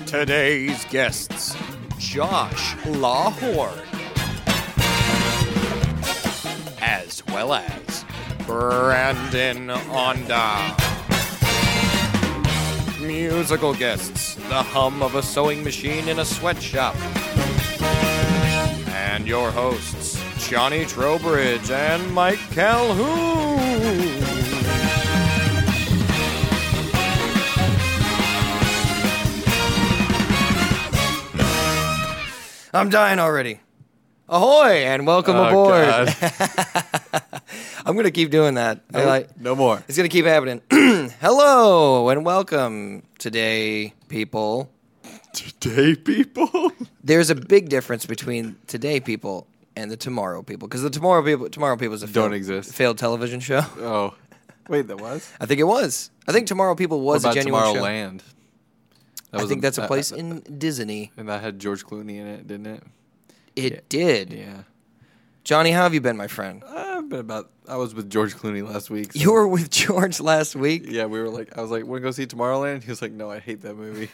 Today's guests, Josh Lawhorn, as well as Brandon Onda. Musical guests, the hum of a sewing machine in a sweatshop. And your hosts, Johnny Trowbridge and Mike Calhoun. I'm dying already. Ahoy, and welcome aboard. God. I'm going to keep doing that. No more. It's going to keep happening. Hello, and welcome today, people. Today, people? There's a big difference between today people and the tomorrow people, because the tomorrow people is a Don't exist. failed television show. Oh. Wait, that was? I think it was. I think Tomorrow People was what a about genuine show. Tomorrowland? I think that's a place in Disney. And that had George Clooney in it, didn't it? It did. Yeah. Johnny, how have you been, my friend? I was with George Clooney last week. So. You were with George last week? Yeah, I was like, want to go see Tomorrowland? He was like, no, I hate that movie.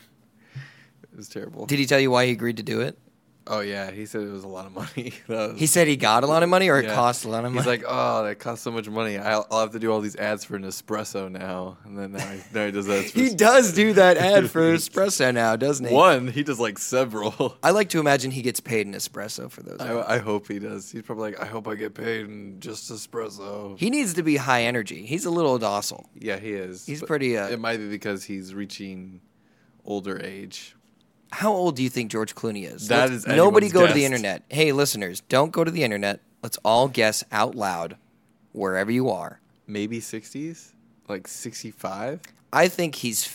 It was terrible. Did he tell you why he agreed to do it? Oh, yeah. He said it was a lot of money. He said he got a lot of money, or it Yeah. cost a lot of money? He's like, oh, that costs so much money. I'll have to do all these ads for Nespresso now. And then now he does that. He does do that ad for espresso now, doesn't he? One, he does like several. I like to imagine he gets paid in espresso for those ads. I hope he does. He's probably like, I hope I get paid in just espresso. He needs to be high energy. He's a little docile. Yeah, he is. He's But pretty, It might be because he's reaching older age. How old do you think George Clooney is? That is Nobody anyone's go to the guess. internet. Hey, listeners, don't go to the internet. Let's all guess out loud wherever you are. Maybe 60s? Like 65? I think he's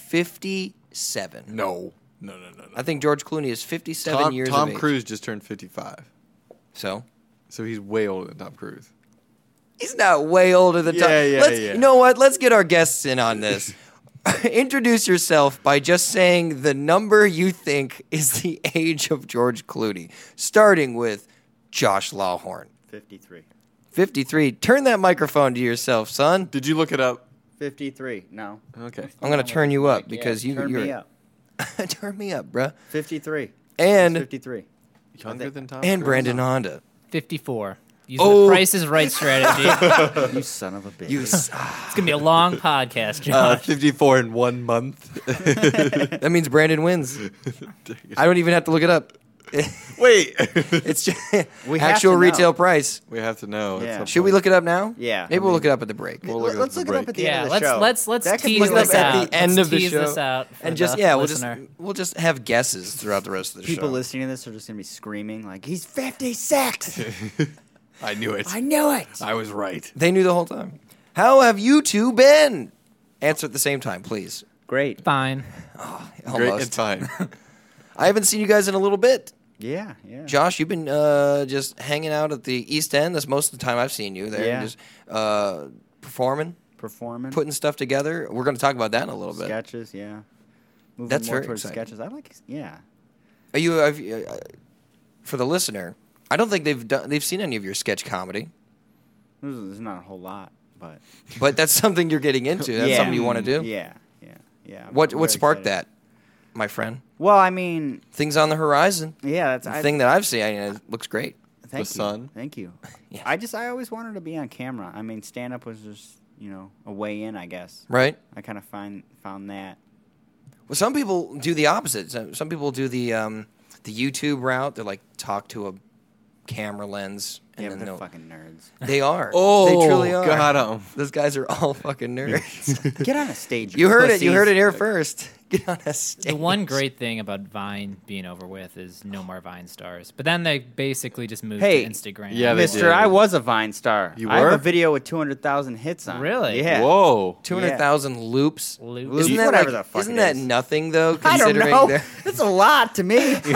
57. No. I think George Clooney is 57 years Tom of age. Cruise just turned 55. So? So he's way older than Tom Cruise. He's not way older than Tom. Yeah. You know what? Let's get our guests in on this. Introduce yourself by just saying the number you think is the age of George Clooney, starting with Josh Lawhorn. 53. 53. Turn that microphone to yourself, son. Did you look it up? 53. No. Okay. I'm going to turn you up Yeah, because you're... turn me up. Turn me up, bruh. 53. And 53. Younger than Tom and Cruise? Brandon Honda. 54. Using Oh. the Price is Right strategy. You son of a bitch. It's going to be a long podcast, Josh. 54 in 1 month. That means Brandon wins. I don't even have to look it up. Wait. It's just We have actual to know. retail price. We have to know. Yeah. Should we look it up now? Yeah. Maybe we'll look it up at the break. We'll look Let's at look the it up break. at the Yeah, end of the show. let's That could tease look this up at out. the end Let's of the tease show. this out for And just the yeah, listener. we'll just have guesses throughout the rest of the People show. listening to this are just going to be screaming like, he's 56. I knew it. I knew it. I was right. They knew the whole time. How have you two been? Answer at the same time, please. Great. Fine. Great. Almost. It's fine. I haven't seen you guys in a little bit. Yeah. Josh, you've been just hanging out at the East End. That's most of the time I've seen you there. Yeah. Just performing, Performing. putting stuff together. We're going to talk about that in a little bit. sketches, yeah. Moving That's more very towards exciting. sketches. I like, yeah. Are you for the listener? I don't think they've seen any of your sketch comedy, There's not a whole lot, but. but that's something you're getting into. That's Yeah. something you want to do. Yeah. I'm What very sparked excited. that, my friend? Well, I mean, Things on the horizon. yeah, that's The thing that I've seen, it looks great. Thank The you. sun. Thank you. Yeah. I always wanted to be on camera. I mean, stand up was just, a way in, I guess. Right? I kind of found that. Well, some people do the opposite. Some people do the YouTube route. They like talk to a camera lens, and Yeah, then but they're they'll. fucking nerds. They are. Oh, they truly are. got 'em. Those guys are all fucking nerds. Get on a stage. You heard it. pussies. You heard it here first. Get on a stage. The one great thing about Vine being over with is no more Vine stars. But then they basically just moved Hey, to Instagram. yeah, they Mister, did. I was a Vine star. You I have were? a video with 200,000 hits on. it. Really? Yeah. Whoa. 200,000 loops. Loops. Isn't that Whatever like, the fuck Isn't it that is. nothing though? I don't Considering know. they're- That's a lot to me.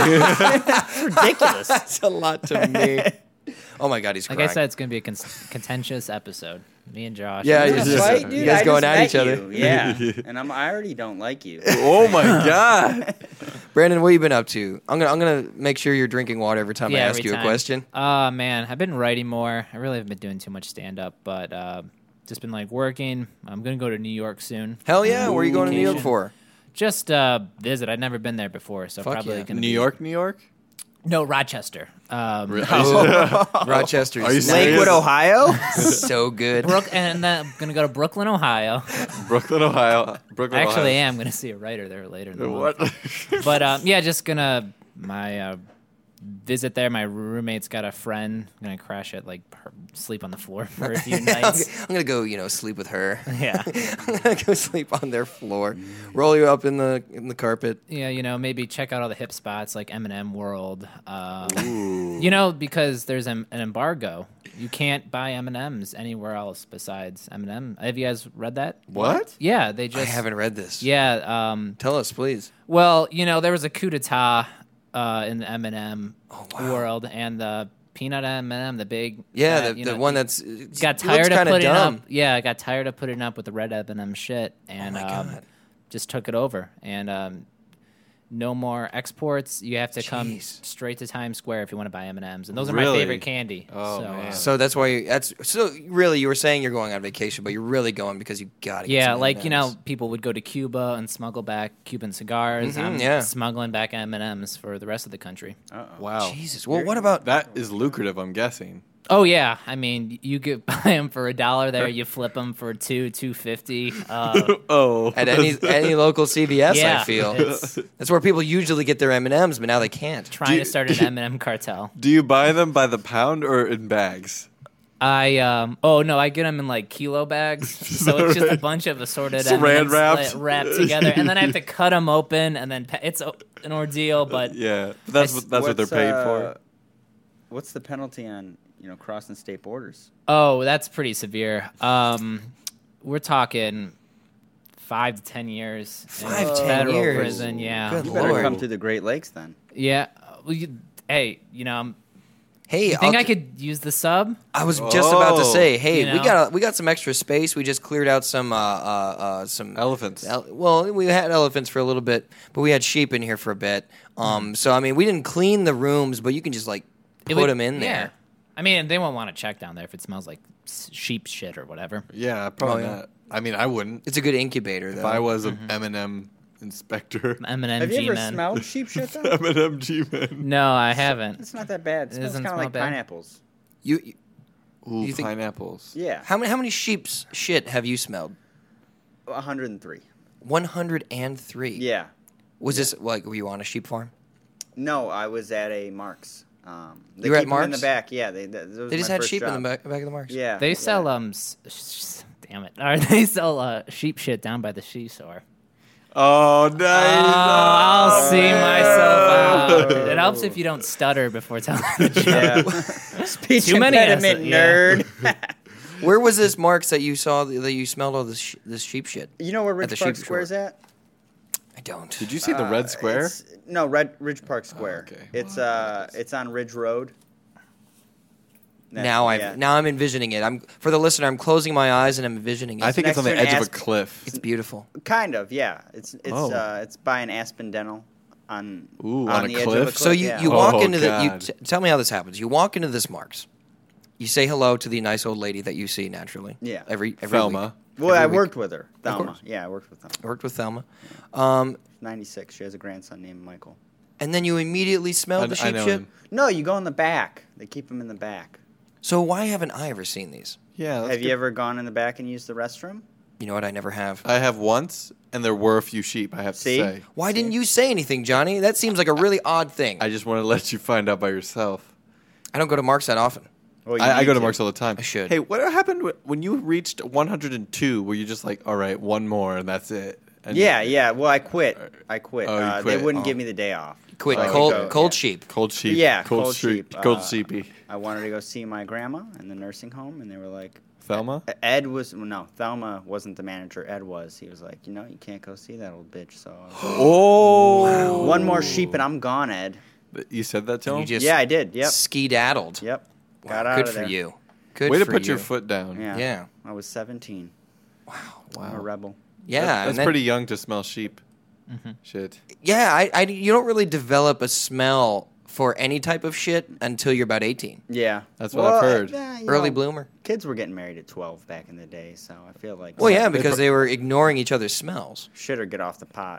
It's ridiculous. That's a lot to me. Oh my God, he's Like crying. I said, it's going to be a contentious episode. Me and Josh. Yeah, That's you right, dude. you guys I going just at each met other. you. Yeah. And I already don't like you. Oh my God. Brandon, what have you been up to? I'm gonna make sure you're drinking water every time I ask every you a time. question. Man, I've been writing more. I really haven't been doing too much stand up, but just been like working. I'm going to go to New York soon. Hell yeah, where are you going to New York Vacation. for? Just visit. I'd never been there before, so Fuck probably yeah. gonna New be- York, New York. No, Rochester. Rochester Are you is serious? Lakewood, Ohio. so good. And then I'm gonna go to Brooklyn, Ohio. Brooklyn, Ohio. Brooklyn, Actually, I Ohio. am gonna see a writer there later in the What? month. But yeah, just gonna visit there. My roommate's got a friend. I'm gonna crash it, sleep on the floor for a few nights. I'm gonna go, sleep with her. Yeah. I'm gonna go sleep on their floor, roll you up in the carpet. Yeah, maybe check out all the hip spots like M&M World. Ooh. Because there's an embargo. You can't buy M&Ms anywhere else besides M&M. Have you guys read that? What? Yeah, they just. I haven't read this. Yeah. Tell us, please. Well, there was a coup d'etat in the M&M wow. world, and the peanut M&M, the big. Yeah, the one that's got tired of putting dumb. up. Yeah, I got tired of putting up with the red M&M shit, and my God. just took it over. And no more exports. You have to come Jeez. straight to Times Square if you want to buy M&Ms, and those are Really? my favorite candy. Oh, so, man. So that's why so really you were saying you're going on vacation, but you're really going because you got to. yeah, like people would go to Cuba and smuggle back Cuban cigars. I'm yeah. smuggling back M&Ms for the rest of the country. Wow. Jesus. Well, what about That is lucrative, I'm guessing. Oh yeah, I mean you could buy them for $1 there. You flip them for $2.50. Oh. at any local CVS? Yeah, I feel it's that's where people usually get their M&Ms, but now they can't. trying to start an M&M cartel. Do you buy them by the pound or in bags? I get them in kilo bags, so it's just a bunch of assorted Saran M&Ms wrapped. wrapped together, and then I have to cut them open, and then it's an ordeal. But Yeah. That's what they're paid for. What's the penalty on crossing state borders? that's pretty severe. We're talking 5 to 10 years. 5 in to 10 federal years. prison. Yeah, Good You better Lord. come through the Great Lakes then. yeah. Well, hey, Hey, you think I could use the sub? I was just about to say, Oh. hey, You we know? got some extra space. We just cleared out some Elephants. well, we had elephants for a little bit, but we had sheep in here for a bit. So I mean, we didn't clean the rooms, but you can just It put would- them in there. Yeah. I mean, they won't want to check down there if it smells like sheep shit or whatever. Yeah, probably Oh, yeah. not. I mean, I wouldn't. It's a good incubator, though. If I was an M&M inspector. M&M Have you ever G-Men. smelled sheep shit though? M&M G-Man. No, I haven't. It's not that bad. It smells doesn't kind of smell like bad. pineapples. you Ooh, You think- pineapples. Yeah. how many sheep's shit have you smelled? 103. 103. Yeah. Was this were you on a sheep farm? No, I was at a Mark's. They You were at keep 'em in Mark's? the back. Yeah, they They just had sheep in the back of the marks. Yeah. They sell damn it. Or they sell sheep shit down by the seashore. Oh, nice. I'll see man. myself out. It helps if you don't stutter before telling the joke. Yeah. Speech Too many impediment, acids, yeah. nerd. Where was this Marks that you saw that you smelled all this sheep shit? You know where At the Ridge Park sheep Square is at? I don't. Did you see the red square? No, Ridge Park Square. okay. It's on Ridge Road. Now I'm envisioning it. For the listener, I'm closing my eyes and I'm envisioning it. I think it's on next the to an edge of a aspen. cliff. it's beautiful. Kind of, yeah. It's Oh. by an aspen dental on Ooh, on a the edge cliff? of a cliff. So you yeah. walk Oh, into God. tell me how this happens. You walk into this Marks. You say hello to the nice old lady that you see naturally. Yeah. Every Thelma. Well, every I week. worked with her, Thelma. course. Yeah, I worked with Thelma. I worked with Thelma. 96. She has a grandson named Michael. And then you immediately smelled the I sheep know shit. him. No, you go in the back. They keep them in the back. So why haven't I ever seen these? Yeah. that's Have you good. ever gone in the back and used the restroom? You know what? I never have. I have once, and there were a few sheep, I have See? to say. Why didn't you say anything, Johnny? That seems like a really odd thing. I just want to let you find out by yourself. I don't go to Marks that often. Well, you I need go to Marks all the time. I should. Hey, what happened when you reached 102? Were you just like, all right, one more, and that's it? And Yeah. Well, I quit. Oh, you They quit. wouldn't Oh. give me the day off. Quit. So I could Cold, go, cold yeah. sheep. Cold sheep. Yeah, Cold cold sheep. sheep. Cold sheepy. I wanted to go see my grandma in the nursing home, and they were like, Thelma? Thelma wasn't the manager. Ed was. He was like, you can't go see that old bitch. So I was like, Oh! one more sheep and I'm gone, Ed. You said that to him? You just Yeah, I did. Yep. skedaddled. Yep. Wow, Got out good of for there. you. Good Way to for put you. your foot down. Yeah. Yeah. I was 17. Wow. I'm a rebel. Yeah. That's and then- pretty young to smell sheep. Mm-hmm. Shit. Yeah. You don't really develop a smell for any type of shit until you're about 18. Yeah. That's what I've heard. you Early know, bloomer. Kids were getting married at 12 back in the day, so I feel like Well, yeah, because they were ignoring each other's smells. shit or get off the pot.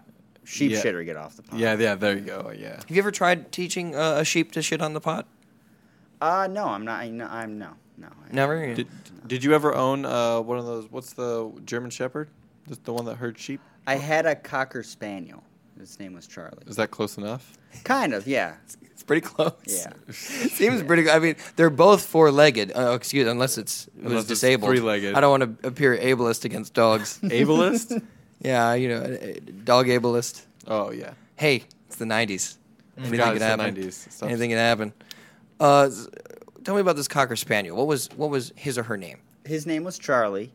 Sheep Yeah. shit or get off the pot. Yeah, there you go. Yeah. Have you ever tried teaching a sheep to shit on the pot? No, I'm not. No. Never. Did you ever own one of those? What's the German Shepherd? The one that herds sheep? I had a Cocker Spaniel. His name was Charlie. Is that close enough? Kind of, yeah. It's pretty close. Yeah. Seems pretty good. I mean, they're both four-legged. Unless it was Unless it's disabled. three-legged. I don't want to appear ableist against dogs. Ableist? Yeah, dog ableist. Oh yeah. Hey, it's the 90s. Anything God, can it's the happen. 90s. Stop. Anything can happen. Tell me about this Cocker Spaniel. What was his or her name? His name was Charlie.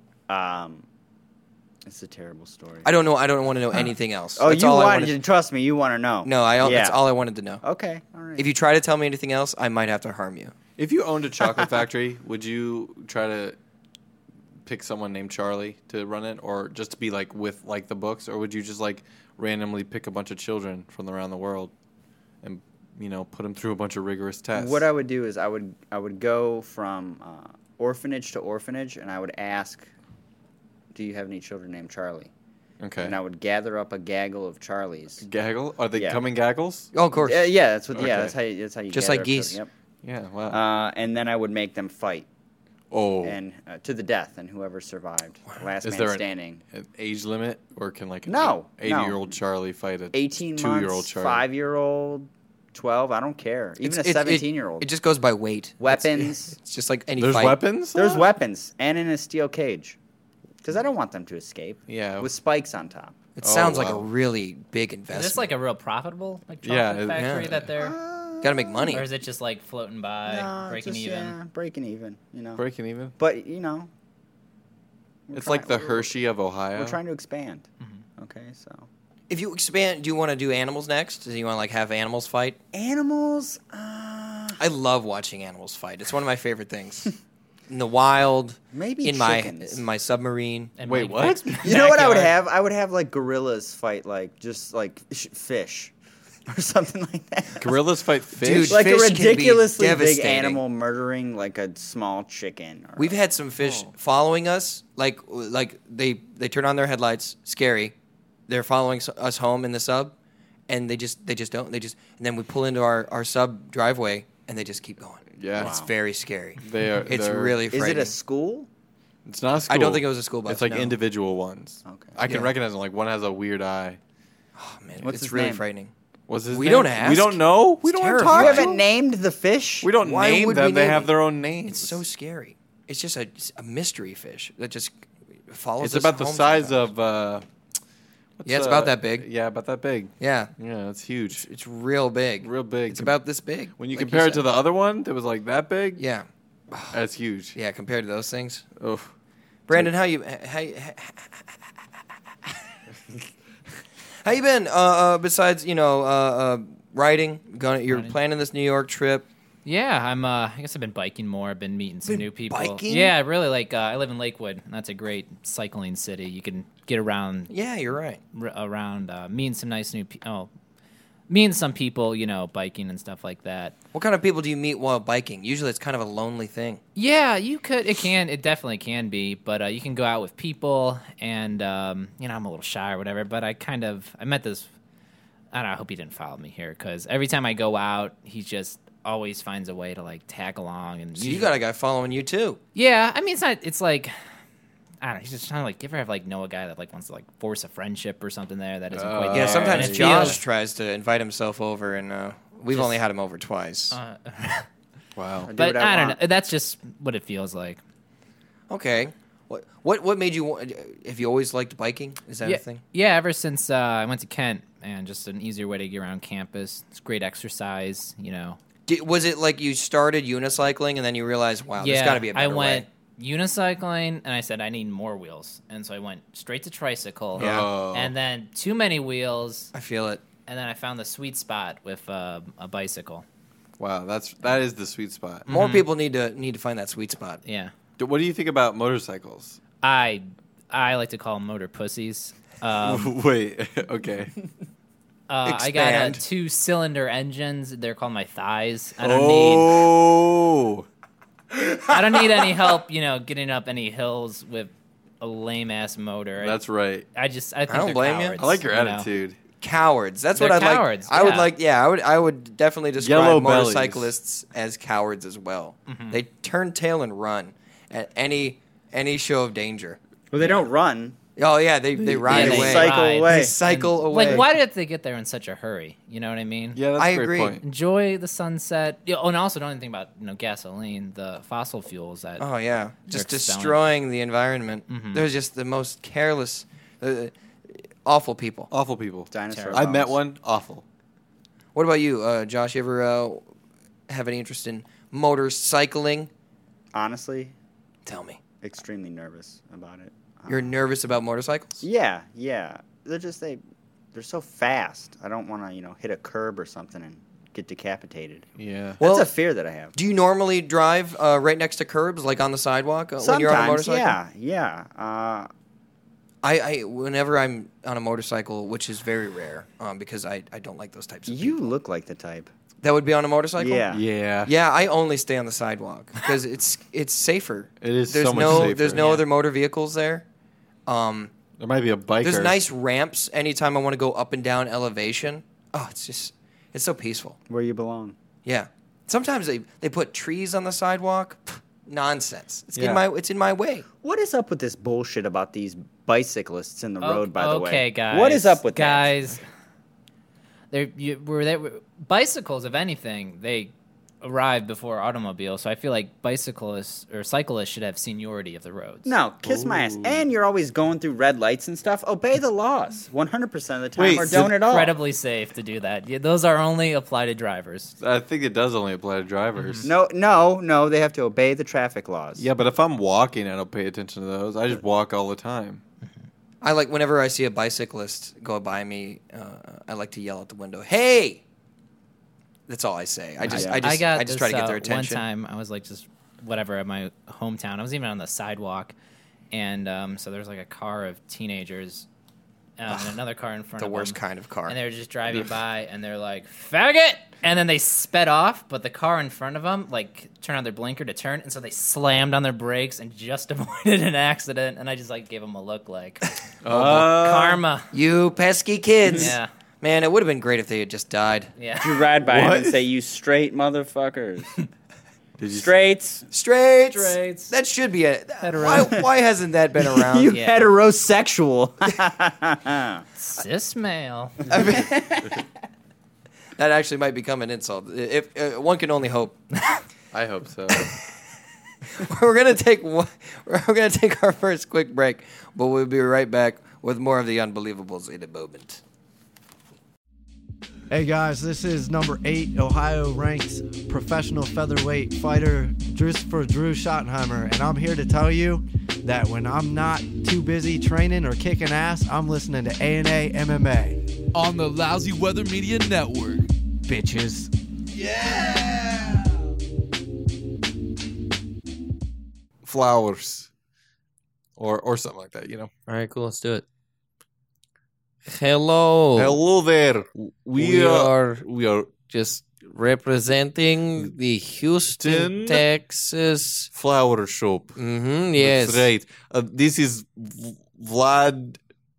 It's a terrible story. I don't know. I don't want to know anything else. Oh, That's you all I wanted to trust me. You want to know. No, Yeah. that's all I wanted to know. Okay, all right. If you try to tell me anything else, I might have to harm you. If you owned a chocolate factory, would you try to pick someone named Charlie to run it, or just to be like with like the books, or would you just like randomly pick a bunch of children from around the world and put them through a bunch of rigorous tests? What I would do is I would go from orphanage to orphanage, and I would ask, "Do you have any children named Charlie?" Okay. And I would gather up a gaggle of Charlies. Gaggle? Are they Yeah. coming gaggles? Oh, of course. Yeah, that's what. Okay. Yeah, that's how you. Just gather like up geese. children, Yeah. Wow. Yep. And then I would make them fight, oh. and to the death, and whoever survived, last Is man there standing. an age limit, or can like an No, 80-year-old Charlie fight a 18 2-year-old months, Charlie? 5-year-old, 12. I don't care. Even a It 17-year-old. just goes by weight. Weapons. It's just like any There's fight. weapons? There's weapons, and in a steel cage, because I don't want them to escape. Yeah. With spikes on top. It Oh, sounds like a wow. really big Is investment. this like a real profitable Yeah, chocolate factory yeah. that they're, Got to make money. or is it just like floating by, No, breaking just, even? Yeah, breaking even. Breaking even? But we're It's like the we're- Hershey of Ohio. We're trying to expand. Mm-hmm. Okay, so If you expand, do you want to do animals next? Do you want to like have animals fight? animals. I love watching animals fight. It's one of my favorite things. In the wild, Maybe in chickens. my submarine. And Wait, like, what? You know what I would backyard. have? I would have like gorillas fight like just like fish or something like that. Gorillas fight fish? Dude, Like a fish can be ridiculously big devastating. animal murdering like a small chicken. Or We've had some fish following us. Like they turn on their headlights. Scary. They're following us home in the sub, and they just don't. And then we pull into our sub driveway, and they just keep going. Yeah. It's Wow. very scary. They're really Is frightening. it a school? It's not a school. I don't think it was a school bus. It's like no. individual ones. Okay. I can Yeah. recognize them. Like one has a weird eye. Oh, man, What's it's his really name? frightening. What's his We name? don't We ask. don't know. We It's don't want to terrifying. talk You to haven't named the fish? We don't Why name would them. we They name have it? their own names. It's so scary. It's just a mystery fish that just follows It's us about the home size sometimes. of. Yeah, it's about that big. Yeah, about that big. Yeah, Yeah, it's huge. it's real big. Real big. It's about this big. When you like compare it to said. the other one that was like that big, Yeah, that's huge. yeah. Compared to those things, Oof. Brandon, how you been? Besides writing, you're Writing. planning this New York trip. Yeah, I guess I've been biking more. I've been meeting some Been new people. biking? Yeah, I really like. I live in Lakewood, and that's a great cycling city. You can get around Yeah, you're right. meeting some nice new. Meeting some people, biking and stuff like that. What kind of people do you meet while biking? Usually, it's kind of a lonely thing. Yeah, you could. It definitely can be, but you can go out with people, and I'm a little shy or whatever. But I met this. I don't know. I hope he didn't follow me here because every time I go out, he just always finds a way to like tag along. And So you got a guy following you too. yeah. I mean, it's not. It's like I don't know. He's just trying to like. You ever have like know a guy that like wants to like force a friendship or something there that isn't quite. Yeah, there, sometimes and it Josh feels- tries to invite himself over, and we've Just- only had him over twice. Wow. Do But what I don't want. know. That's just what it feels like. Okay. What made you? Have you always liked biking? Is that yeah, a thing? Yeah, ever since I went to Kent, and just an easier way to get around campus. It's great exercise, Was it like you started unicycling and then you realized, wow, yeah, there's got to be a better I went way? unicycling, and I said I need more wheels, and so I went straight to tricycle. Yeah. Oh. And then too many wheels, I feel it. and then I found the sweet spot with a bicycle. Wow, that is the sweet spot. More people need to find that sweet spot. Yeah, What do you think about motorcycles? I like to call them motor pussies. Wait, okay. I got Expand. 2-cylinder engines. They're called my thighs. I don't need any help, getting up any hills with a lame ass motor. That's right. I think don't they're blame you. cowards, I like your know? attitude. Cowards. That's They're what I'd cowards, like. I would yeah. like. Yeah, I would definitely describe Yellow bellies. motorcyclists as cowards as well. They turn tail and run at any show of danger. Well, they don't run. Oh yeah, they ride they away. cycle ride. away. They cycle away. Like, why did they get there in such a hurry? You know what I mean? Yeah, that's I a great agree. point. Enjoy the sunset. Yeah, oh, and also don't even think about gasoline, the fossil fuels that. Oh yeah, just expelling. destroying the environment. They're just the most careless, awful people. Awful people. Dinosaur I met bones. one. Awful. What about you, Josh? You ever have any interest in motorcycling? Honestly, Tell me. extremely nervous about it. You're nervous about motorcycles? Yeah. They're so fast. I don't want to, hit a curb or something and get decapitated. Yeah. Well, That's a fear that I have. do you normally drive right next to curbs, like on the sidewalk, when you're on a motorcycle? yeah. I whenever I'm on a motorcycle, which is very rare, because I don't like those types of You people. look like the type. That would be on a motorcycle? Yeah. Yeah. Yeah, I only stay on the sidewalk because it's safer. It is There's so much no safer. there's no Yeah. other motor vehicles there. There might be a biker. There's nice ramps anytime I want to go up and down elevation. Oh, it's so peaceful. Where you belong. Yeah. Sometimes they put trees on the sidewalk. Pff, nonsense. It's Yeah. in my way. What is up with this bullshit about these bicyclists in the road, by the way? Okay, guys. What is up with guys? Bicycles, if anything, they arrived before automobiles. So I feel like bicyclists or cyclists should have seniority of the roads. that? No, kiss my ass. And you're always going through red lights and stuff. Obey the laws 100% of the time, Wait, or so don't at all. Incredibly safe to do that. Yeah, those are only apply to drivers. I think it does only apply to drivers. No, they have to obey the traffic laws. Yeah, but if I'm walking, I don't pay attention to those. I just walk all the time. I like whenever I see a bicyclist go by me, I like to yell out the window, "Hey!" That's all I say. I just I try to get their attention. One time I was like just whatever at my hometown. I was even on the sidewalk, and so there's like a car of teenagers and another car in front The of worst them. kind of car. And they were just driving by, and they're like, "Faggot!" And then they sped off, but the car in front of them like turned on their blinker to turn, and so they slammed on their brakes and just avoided an accident. And I just like gave them a look like karma. You pesky kids. Yeah. Man, it would have been great if they had just died. Yeah. You ride by him What? and say, "You straight motherfuckers." Did you Straights. Straights. Straights. That should be it. Hetero. Why hasn't that been around? You Yeah. heterosexual. Cis male. I mean, that actually might become an insult. If one can only hope. I hope so. We're gonna take our first quick break, but we'll be right back with more of the Unbelievables in a moment. Hey guys, this is number 8 Ohio ranked professional featherweight fighter Drew Schottenheimer, and I'm here to tell you that when I'm not too busy training or kicking ass, I'm listening to A&A MMA. On the Lousy Weather Media Network. Bitches. Flowers. Or something like that, All right, cool. Let's do it. Hello. Hello there. We are we are just representing the Houston, Houston. Texas. flower shop. Mm-hmm. Yes. That's right. This is Brad.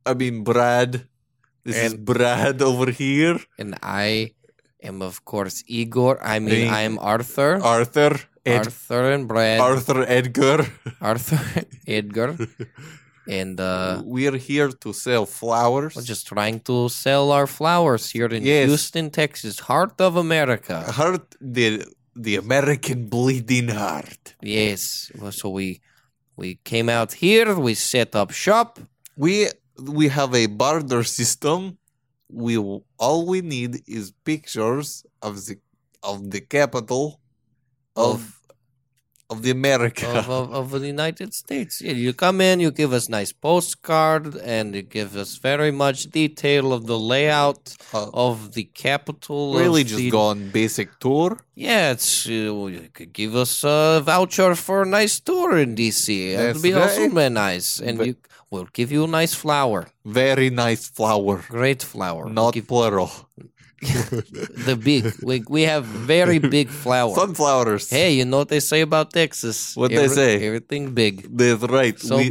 This is And- Brad over here. And I am, of course, Igor. I Hey. am Arthur. Arthur. Arthur and Brad. Arthur Edgar. Arthur Edgar. And We're here to sell flowers. we're just trying to sell our flowers here in Yes. Houston, Texas, heart of America. Heart the American bleeding heart. Yes. Well, so we came out here. We set up shop. We have a barter system. All we need is pictures of the capital of the America. of the United States. Yeah, you come in, you give us nice postcard, and you give us very much detail of the layout of the capital. really of just the, go on basic tour. Yeah, it's you could give us a voucher for a nice tour in DC. It'll That's be also right. very nice, and we'll give you a nice flower, Very nice flower. great flower. We'll Not give plural. the big. We have very big flower. Sunflowers. Hey, you know what they say about Texas? What they say? Everything big. That's right. So big.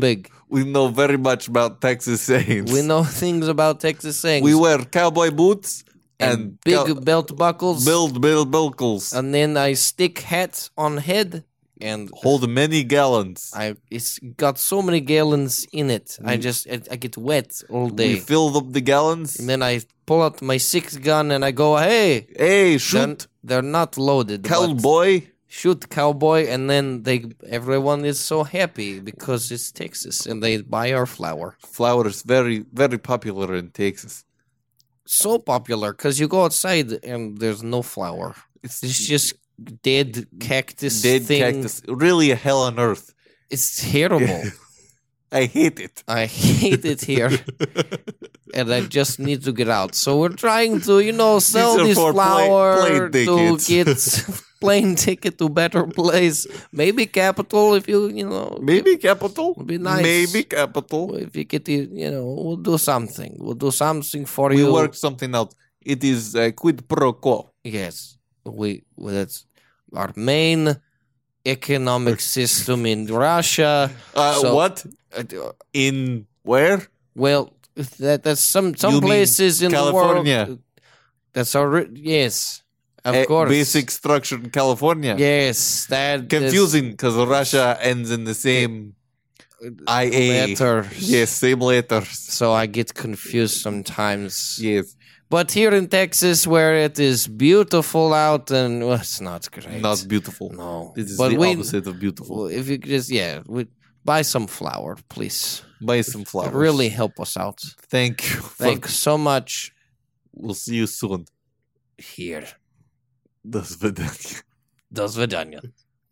We know very much about Texas sayings. We know things about Texas sayings. We wear cowboy boots and big belt buckles. Build buckles. And then I stick hats on head and Hold many gallons. it's got so many gallons in it. I get wet all day. We fill up the gallons. And then I pull out my 6-gun and I go, hey, Hey, shoot, they're not loaded. but cowboy. Shoot, cowboy. And then everyone is so happy because it's Texas and they buy our flour. Flour is very, very popular in Texas. So popular because you go outside and there's no flour. It's just dead cactus Dead thing. cactus. Really a hell on earth. It's terrible. I hate it. I hate it here. And I just need to get out. So we're trying to, sell are this for flour plane to tickets. get plane ticket to better place. Maybe capital if Maybe capital. Would be nice. Maybe capital. if you get it, we'll do something. We'll do something for We you. work something out. It is quid pro quo. Yes. That's our main economic system in Russia. So- What? In where? Well, that's some You mean places in California? the world. That's our yes, of course. Basic structure in California. Yes, that is Confusing because Russia ends in the same IA. letters. Yes, same letters. So I get confused sometimes. Yes. But here in Texas, where it is beautiful out, and it's not great. Not beautiful. No, This is but the we, opposite of beautiful. well, if you just buy some flour, please. Buy some flowers. Really help us out. Thank you. Thanks so much. We'll see you soon. Here, До свидания. До свидания.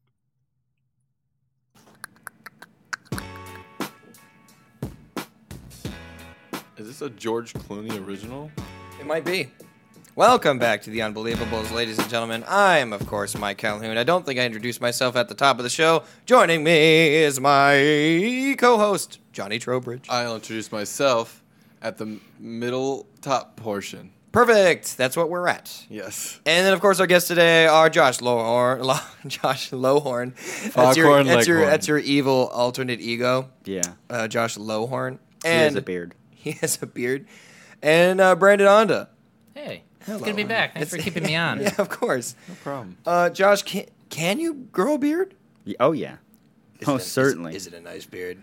Is this a George Clooney original? It might be. Welcome back to The Unbelievables, ladies and gentlemen. I am, of course, Mike Calhoun. I don't think I introduced myself at the top of the show. Joining me is my co-host, Johnny Trowbridge. I'll introduce myself at the middle top portion. Perfect. That's what we're at. Yes. And then, of course, our guests today are Josh Lowhorn. Josh Lowhorn. Foghorn That's Leghorn. your evil alternate ego, Yeah. Josh Lowhorn. He has And a beard. He has a beard. And Brandon Onda. Hey, it's good to be back. Thanks for keeping me on. Yeah, of course. No problem. Josh, can you grow a beard? Oh, yeah. Most certainly. Is it a nice beard?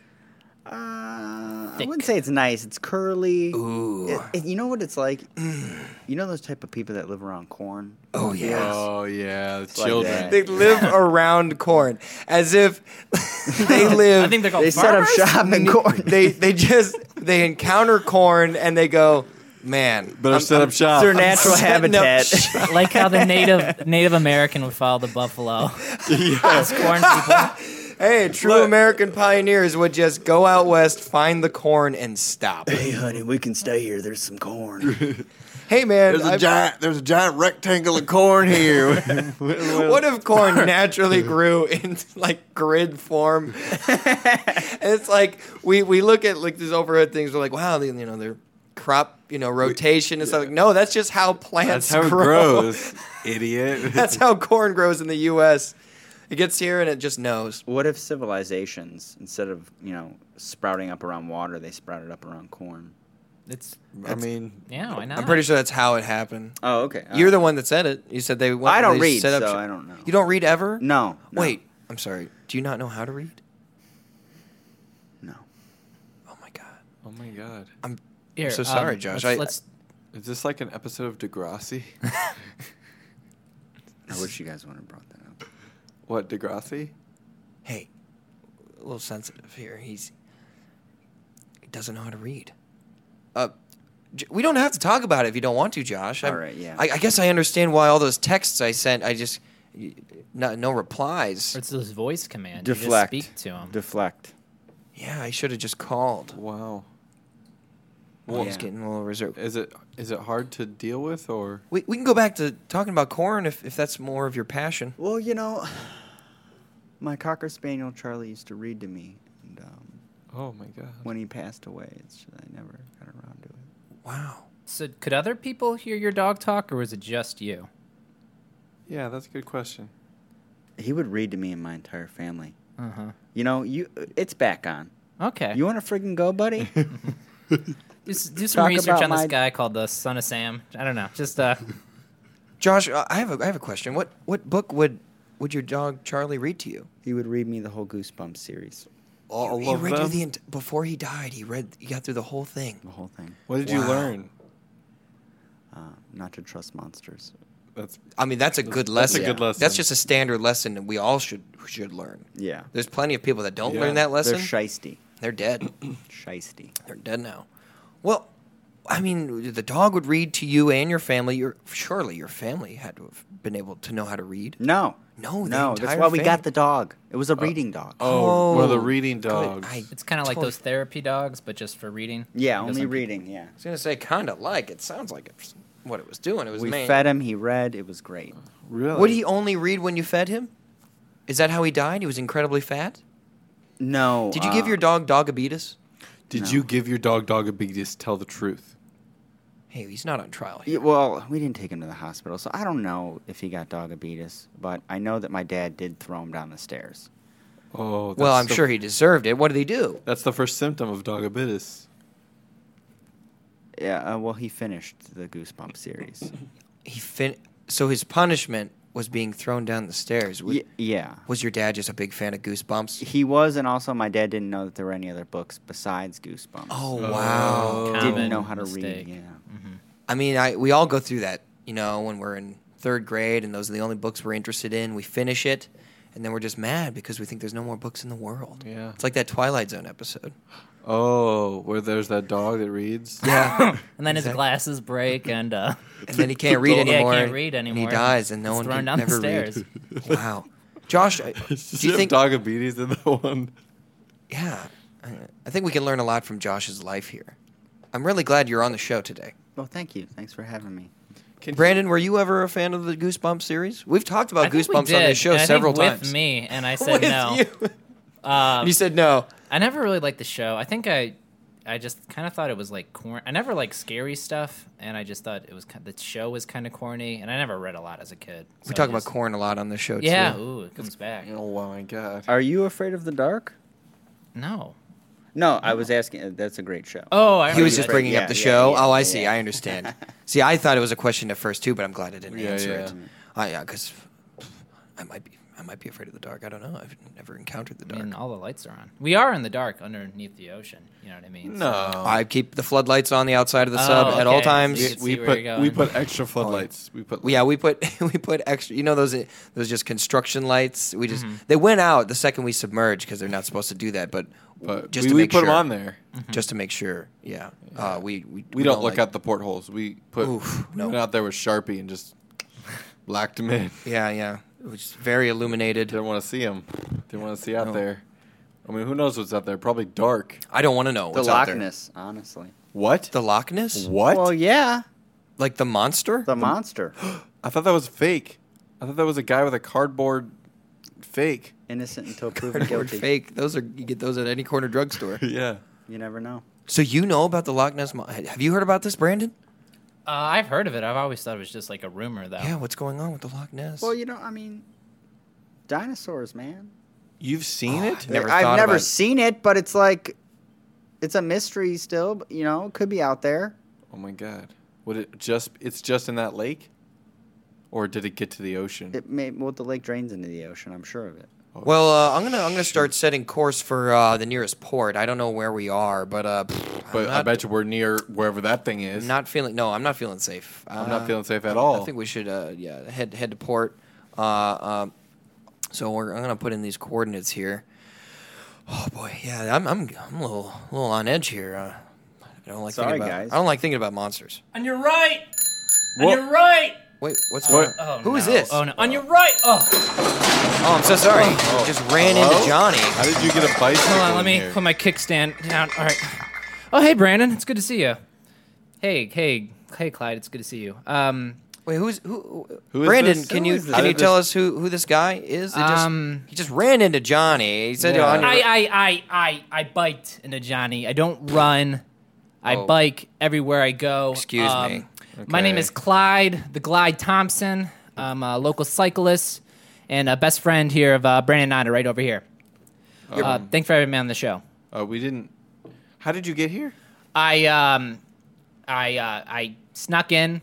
I Thick. wouldn't say it's nice. It's curly. Ooh. You know what it's like? You know those type of people that live around corn? Oh, yeah. Oh, yeah. The like children. that. They live around corn as if they live. I think they're called They set up farmers? shop in corn. they encounter corn and they go, man. Better set up shop. It's their natural setting up habitat. Like how the Native American would follow the buffalo. Yes. Corn people. Hey, true American pioneers would just go out west, find the corn, and stop. Hey, honey, we can stay here. There's some corn. Hey, man. There's a giant rectangle of corn here. What if corn naturally grew in like grid form? And it's like we look at like these overhead things. We're like, wow, they're crop rotation and stuff. Like, no, that's just how plants That's how it grow. grows, idiot. That's how corn grows in the U.S. It gets here and it just knows. What if civilizations, instead of, sprouting up around water, they sprouted up around corn? I mean, Yeah, why not? I'm pretty sure that's how it happened. Oh, okay. You're the one that said it. You said they. I don't they read, set up so I don't know. You don't read ever? No. Wait, I'm sorry. Do you not know how to read? No. Oh my god. oh my god. Here, so sorry, Josh. Let's Is this like an episode of Degrassi? I wish you guys wouldn't have brought that up. What, Degrassi? Hey, a little sensitive here. He doesn't know how to read. We don't have to talk about it if you don't want to, Josh. All right, yeah. I guess I understand why all those texts I sent. No replies. It's this voice command. Deflect. You just speak to him. Deflect. Yeah, I should have just called. Wow. I Well, was yeah. getting a little reserved. Is it hard to deal with, or We can go back to talking about corn if that's more of your passion. Well, my Cocker Spaniel Charlie used to read to me, and oh my god, when he passed away, I never got around to it. Wow. So, could other people hear your dog talk, or was it just you? yeah, that's a good question. He would read to me and my entire family. Uh huh. It's back on. Okay. You want to friggin' go, buddy? Do some Talk research about on this my- guy called the Son of Sam. I don't know. Just Josh, I have a question. What book would your dog Charlie read to you? He would read me the whole Goosebumps series, All He of read you them? before he died. He got through the whole thing. the whole thing. What did you Wow. learn? Not to trust monsters. That's I mean, that's a good That's a lesson. good lesson. That's just a standard lesson that we all should learn. Yeah. There's plenty of people that don't Yeah. learn that lesson. They're shisty. They're dead. Shisty. They're dead now. Well, I mean, the dog would read to you and your family. Surely your family had to have been able to know how to read. No. No, the No, entire that's why we family. got the dog. It was a reading dog. one of the Oh, reading good. dogs. I it's kind of like totally- those therapy dogs, but just for reading. Yeah, Because only some reading, yeah. I was gonna say kind of like. It sounds like it's what it was doing. It was We main. fed him, he read, it was great. Really? Would he only read when you fed him? Is that how he died? He was incredibly fat. No. Did you give your dog diabetes? Did No. you give your dog diabetes? Tell the truth. Hey, he's not on trial. Yeah, well, we didn't take him to the hospital, so I don't know if he got diabetes, but I know that my dad did throw him down the stairs. Oh, that's Well, I'm the- sure he deserved it. What did he do? That's the first symptom of diabetes. Yeah, well, he finished the Goosebumps series. So his punishment was being thrown down the stairs. Yeah. Was your dad just a big fan of Goosebumps? He was, and also my dad didn't know that there were any other books besides Goosebumps. Oh wow! Common Didn't know how to mistake. read, yeah. I mean, we all go through that. You know, when we're in third grade and those are the only books we're interested in, we finish it, and then we're just mad because we think there's no more books in the world. Yeah. It's like that Twilight Zone episode. Oh, where there's that dog that reads? Yeah, And then his Exactly. glasses break, and and then he can't read Yeah, he anymore. can't read And he anymore. dies, and no He's one thrown can down the never stairs. read. Wow, Josh, do Does you he think? have diabetes in the one? Yeah, I think we can learn a lot from Josh's life here. I'm really glad you're on the show today. Well, thank you. Thanks for having me. Brandon, were you ever a fan of the Goosebumps series? We've talked about I think we Goosebumps on did, this show and I several think times. with me, and I said With no. you. You said no. I never really liked the show. I think I just kind of thought it was like corny. I never liked scary stuff, and I just thought it was the show was kind of corny. And I never read a lot as a kid. We so talk I about just- corn a lot on this show, Yeah, too. ooh, it comes back. Oh my god. Are you afraid of the dark? No. No, I was asking. That's a great show. Oh, I He was heard just that. bringing Yeah, up the yeah, show. yeah, Oh, I see. yeah. I understand. See, I thought it was a question at first, too, but I'm glad I didn't Yeah, answer yeah. it. Yeah, because I might be afraid of the dark. I don't know. I've never encountered the I dark. mean, all the lights are on. We are in the dark underneath the ocean. You know what I mean? No. I keep the floodlights on the outside of the sub at all okay. times. You can see where you're we going. put extra floodlights. We put Yeah, we put extra. You know those just construction lights. We Mm-hmm. just they went out the second we submerged because they're not supposed to do that. But just to we make put sure, them on there. just to make sure. Yeah, we We don't look like, at the portholes. We put Oof, we no. went out there with Sharpie and just blacked them in. Yeah, it was very illuminated. Didn't want to see them. Didn't want to see out there. I mean, who knows what's out there? Probably dark. I don't want to know The what's out Loch there. Ness, honestly. What? The Loch Ness, What? Well, yeah, like the monster. the monster. I thought that was fake. I thought that was a guy with a cardboard fake. Innocent until proven Cardboard guilty. fake. You get those at any corner drugstore. Yeah. You never know. So you know about the Loch Ness? Have you heard about this, Brandon? I've heard of it. I've always thought it was just like a rumor, though. Yeah, what's going on with the Loch Ness? Well, I mean, dinosaurs, man. You've seen it? Never I've thought never about it. seen it, but it's like, it's a mystery still. But, it could be out there. Oh my god. Would it it's just in that lake? Or did it get to the ocean? The lake drains into the ocean. I'm sure of it. Well, I'm gonna start setting course for the nearest port. I don't know where we are, but but I I'm bet you we're near wherever that thing is. not feeling. No, I'm not feeling safe. I'm not feeling safe at all. I think we should head to port. So I'm gonna put in these coordinates here. Oh boy, yeah, I'm a little on edge here. I don't like Sorry, thinking about. guys. I don't like thinking about monsters. On your right! Whoa. On your right! Wait, what's What? going Oh, Who is no. this? Oh, no. On your right! Oh, Oh, I'm so sorry. Just ran Hello? into Johnny. How did you get a bicycle? hold on. in Let me here? put my kickstand down. All right. Oh, hey, Brandon. It's good to see you. Hey, Clyde. It's good to see you. Wait, who? Who is Brandon, this? can Who you is this? can How you did tell this- us who this guy is? He just ran into Johnny. He said, Yeah. on your- I biked into Johnny. I don't run. I Oh. bike everywhere I go. Excuse me. My name Okay. is Clyde, the Glide Thompson. I'm a local cyclist and a best friend here of Brandon Nada right over here. Thanks for having me on the show. We didn't. How did you get here? I snuck in.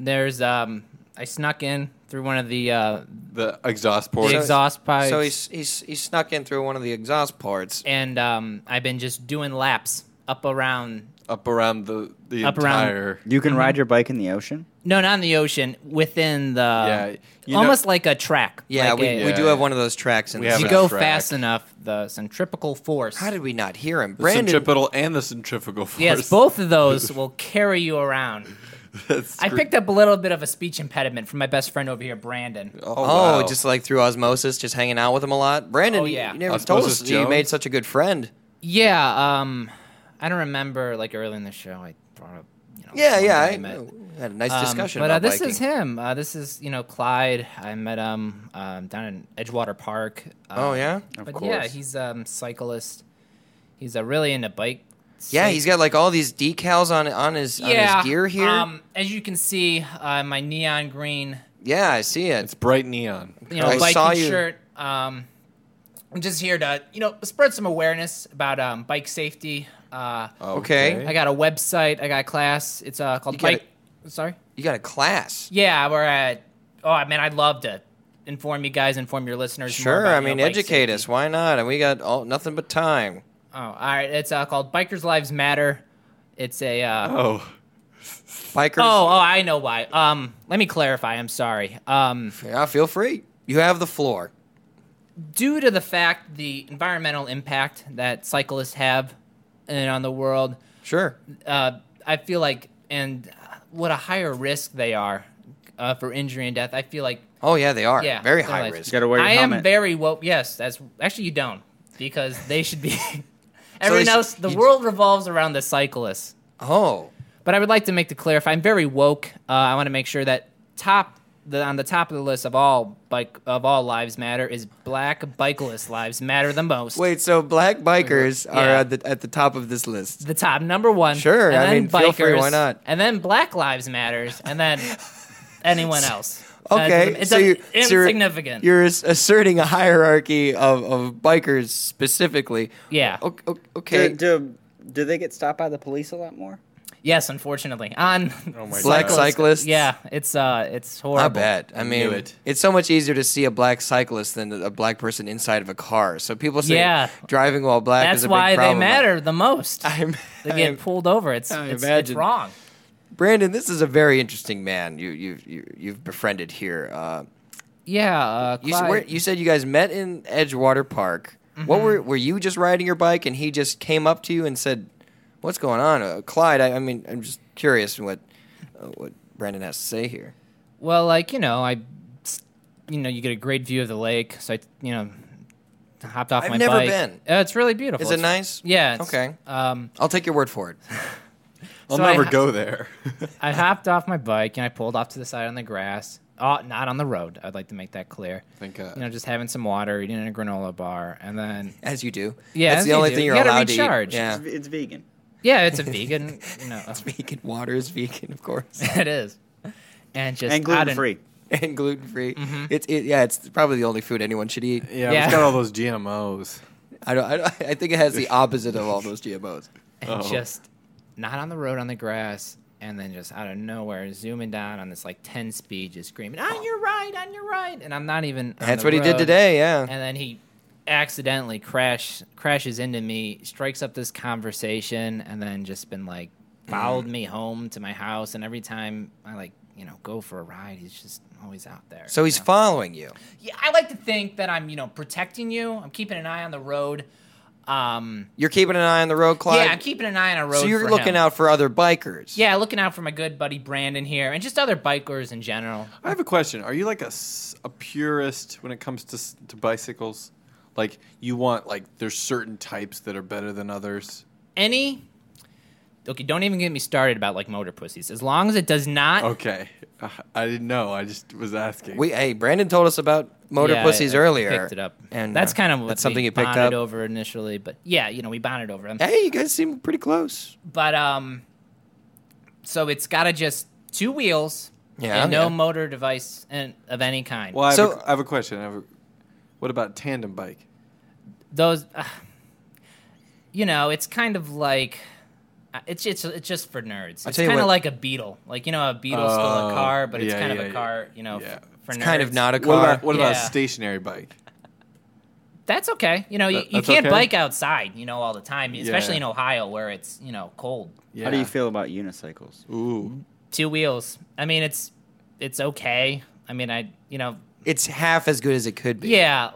I snuck in through one of the exhaust port. exhaust pipes. So he snuck in through one of the exhaust ports. and I've been just doing laps up around. Up around the Up around- entire. You can ride your bike in the ocean? No, not in the ocean. Within the Yeah, almost like a track. Yeah, like we a- do have one of those tracks in We the have you a go track. fast enough, the centripetal force. How did we not hear him? The Brandon, centripetal and the centrifugal force. Yes, both of those will carry you around. I picked up a little bit of a speech impediment from my best friend over here, Brandon. Oh, wow. just like through osmosis, just hanging out with him a lot. Brandon, Oh, yeah. you never told us Osmosis you Jones? made such a good friend. Yeah, I don't remember like early in the show I brought up. Yeah, someone yeah. that I met. had a nice discussion But about this biking. is him. This is Clyde. I met him down in Edgewater Park. Oh, yeah? But Of yeah, course. he's cyclist. He's really into bike. Yeah, he's got like all these decals on his gear here. As you can see, my neon green, Yeah, I see it. It's bright neon. I biking saw you- shirt. I'm just here to spread some awareness about bike safety. Okay. I got a website. I got a class. It's called You got Bike. Sorry. You got a class. Yeah, we're at. Oh man, I'd love to inform you guys, inform your listeners. more Sure, about, I mean, bike educate safety. us. Why not? And we got nothing but time. Oh, all right. It's called Bikers Lives Matter. It's a. Oh, Bikers. Oh, I know why. Let me clarify. I'm sorry. Yeah, feel free. You have the floor. Due to the fact the environmental impact that cyclists have on the world, Sure. I feel like, and what a higher risk they are for injury and death. I feel like, Oh, yeah, they are. yeah, Very they're high like- risk. You got to wear your I am helmet. very woke. Yes, that's actually you don't, because they should be. Everyone they else, should- the you- world revolves around the cyclists. Oh. But I would like to make the clarify. I'm very woke. I want to make sure that on the top of the list of all lives matter is black bikeless lives matter the most. Wait, so black bikers are Yeah. at the top of this list. The top number one. Sure, and I then mean, feel free, why not? And then Black Lives Matters, and then anyone else. Okay, it's so you're insignificant. You're asserting a hierarchy of bikers specifically. Yeah. Okay. Do they get stopped by the police a lot more? Yes, unfortunately, on Black cyclists? Yeah, it's horrible. I bet. I mean, knew it. it's so much easier to see a black cyclist than a black person inside of a car. So people say Yeah. driving while black is That's a big why problem. they matter the most. I'm- They get pulled over. It's imagine. wrong. Brandon, this is a very interesting man you've befriended here. Yeah, You said you guys met in Edgewater Park. What were you just riding your bike and he just came up to you and said, "What's going on, Clyde?" I mean, I'm just curious what Brandon has to say here. Well, like, you get a great view of the lake. So I, hopped off I've my never bike. been. It's really beautiful. Is it It's- nice? Yeah. It's, Okay. Um, I'll take your word for it. I'll So never I- go there. I hopped off my bike and I pulled off to the side on the grass. Oh, not on the road. I'd like to make that clear. Think, Just having some water, eating a granola bar, and then As you do. Yeah, That's as the you only do. thing You you're gotta allowed to recharge. eat. Yeah. It's vegan. yeah, it's a vegan. It's vegan. Water is vegan, of course. It is, and just And gluten free. And gluten free. It's probably the only food anyone should eat. Yeah, Yeah. it's got all those GMOs. I think it has the opposite of all those GMOs. And just not on the road on the grass, and then just out of nowhere zooming down on this like 10 speed, just screaming, "On your right, on your right!" And I'm not even. on That's the what he did road. today. Yeah. And then he accidentally crashes into me, strikes up this conversation, and then just been like followed me home to my house. And every time I go for a ride, he's just always out there. So he's following you. Yeah, I like to think that I'm protecting you. I'm keeping an eye on the road. You're keeping an eye on the road, Clyde? Yeah, I'm keeping an eye on a road. So you're for looking him. out for other bikers. Yeah, looking out for my good buddy Brandon here, and just other bikers in general. I have a question. Are you like a purist when it comes to bicycles? Like you want there's certain types that are better than others? Okay, don't even get me started about motor pussies. As long as it does not. Okay. I didn't know. I just was asking. Hey, Brandon told us about motor Yeah, pussies I earlier. Picked it up, And that's kind of what that's something we you picked bonded up. over initially. But yeah, we bonded over them. Hey, you guys seem pretty close. But so it's got to just 2 wheels Yeah. and no Yeah. motor device of any kind. Well, So- I have a question. What about tandem bike? Those, it's kind of like it's just for nerds. I'll It's tell you kind of what- like a Beetle. Like, a Beetle stole a car, but it's yeah, kind of yeah, a car, yeah. for It's nerds. kind of not a What car. about a Yeah. stationary bike? That's okay. You That's can't okay? bike outside, all the time, especially Yeah. in Ohio where it's, cold. Yeah. How do you feel about unicycles? Ooh. 2 wheels. I mean, it's okay. I mean, It's half as good as it could be. yeah,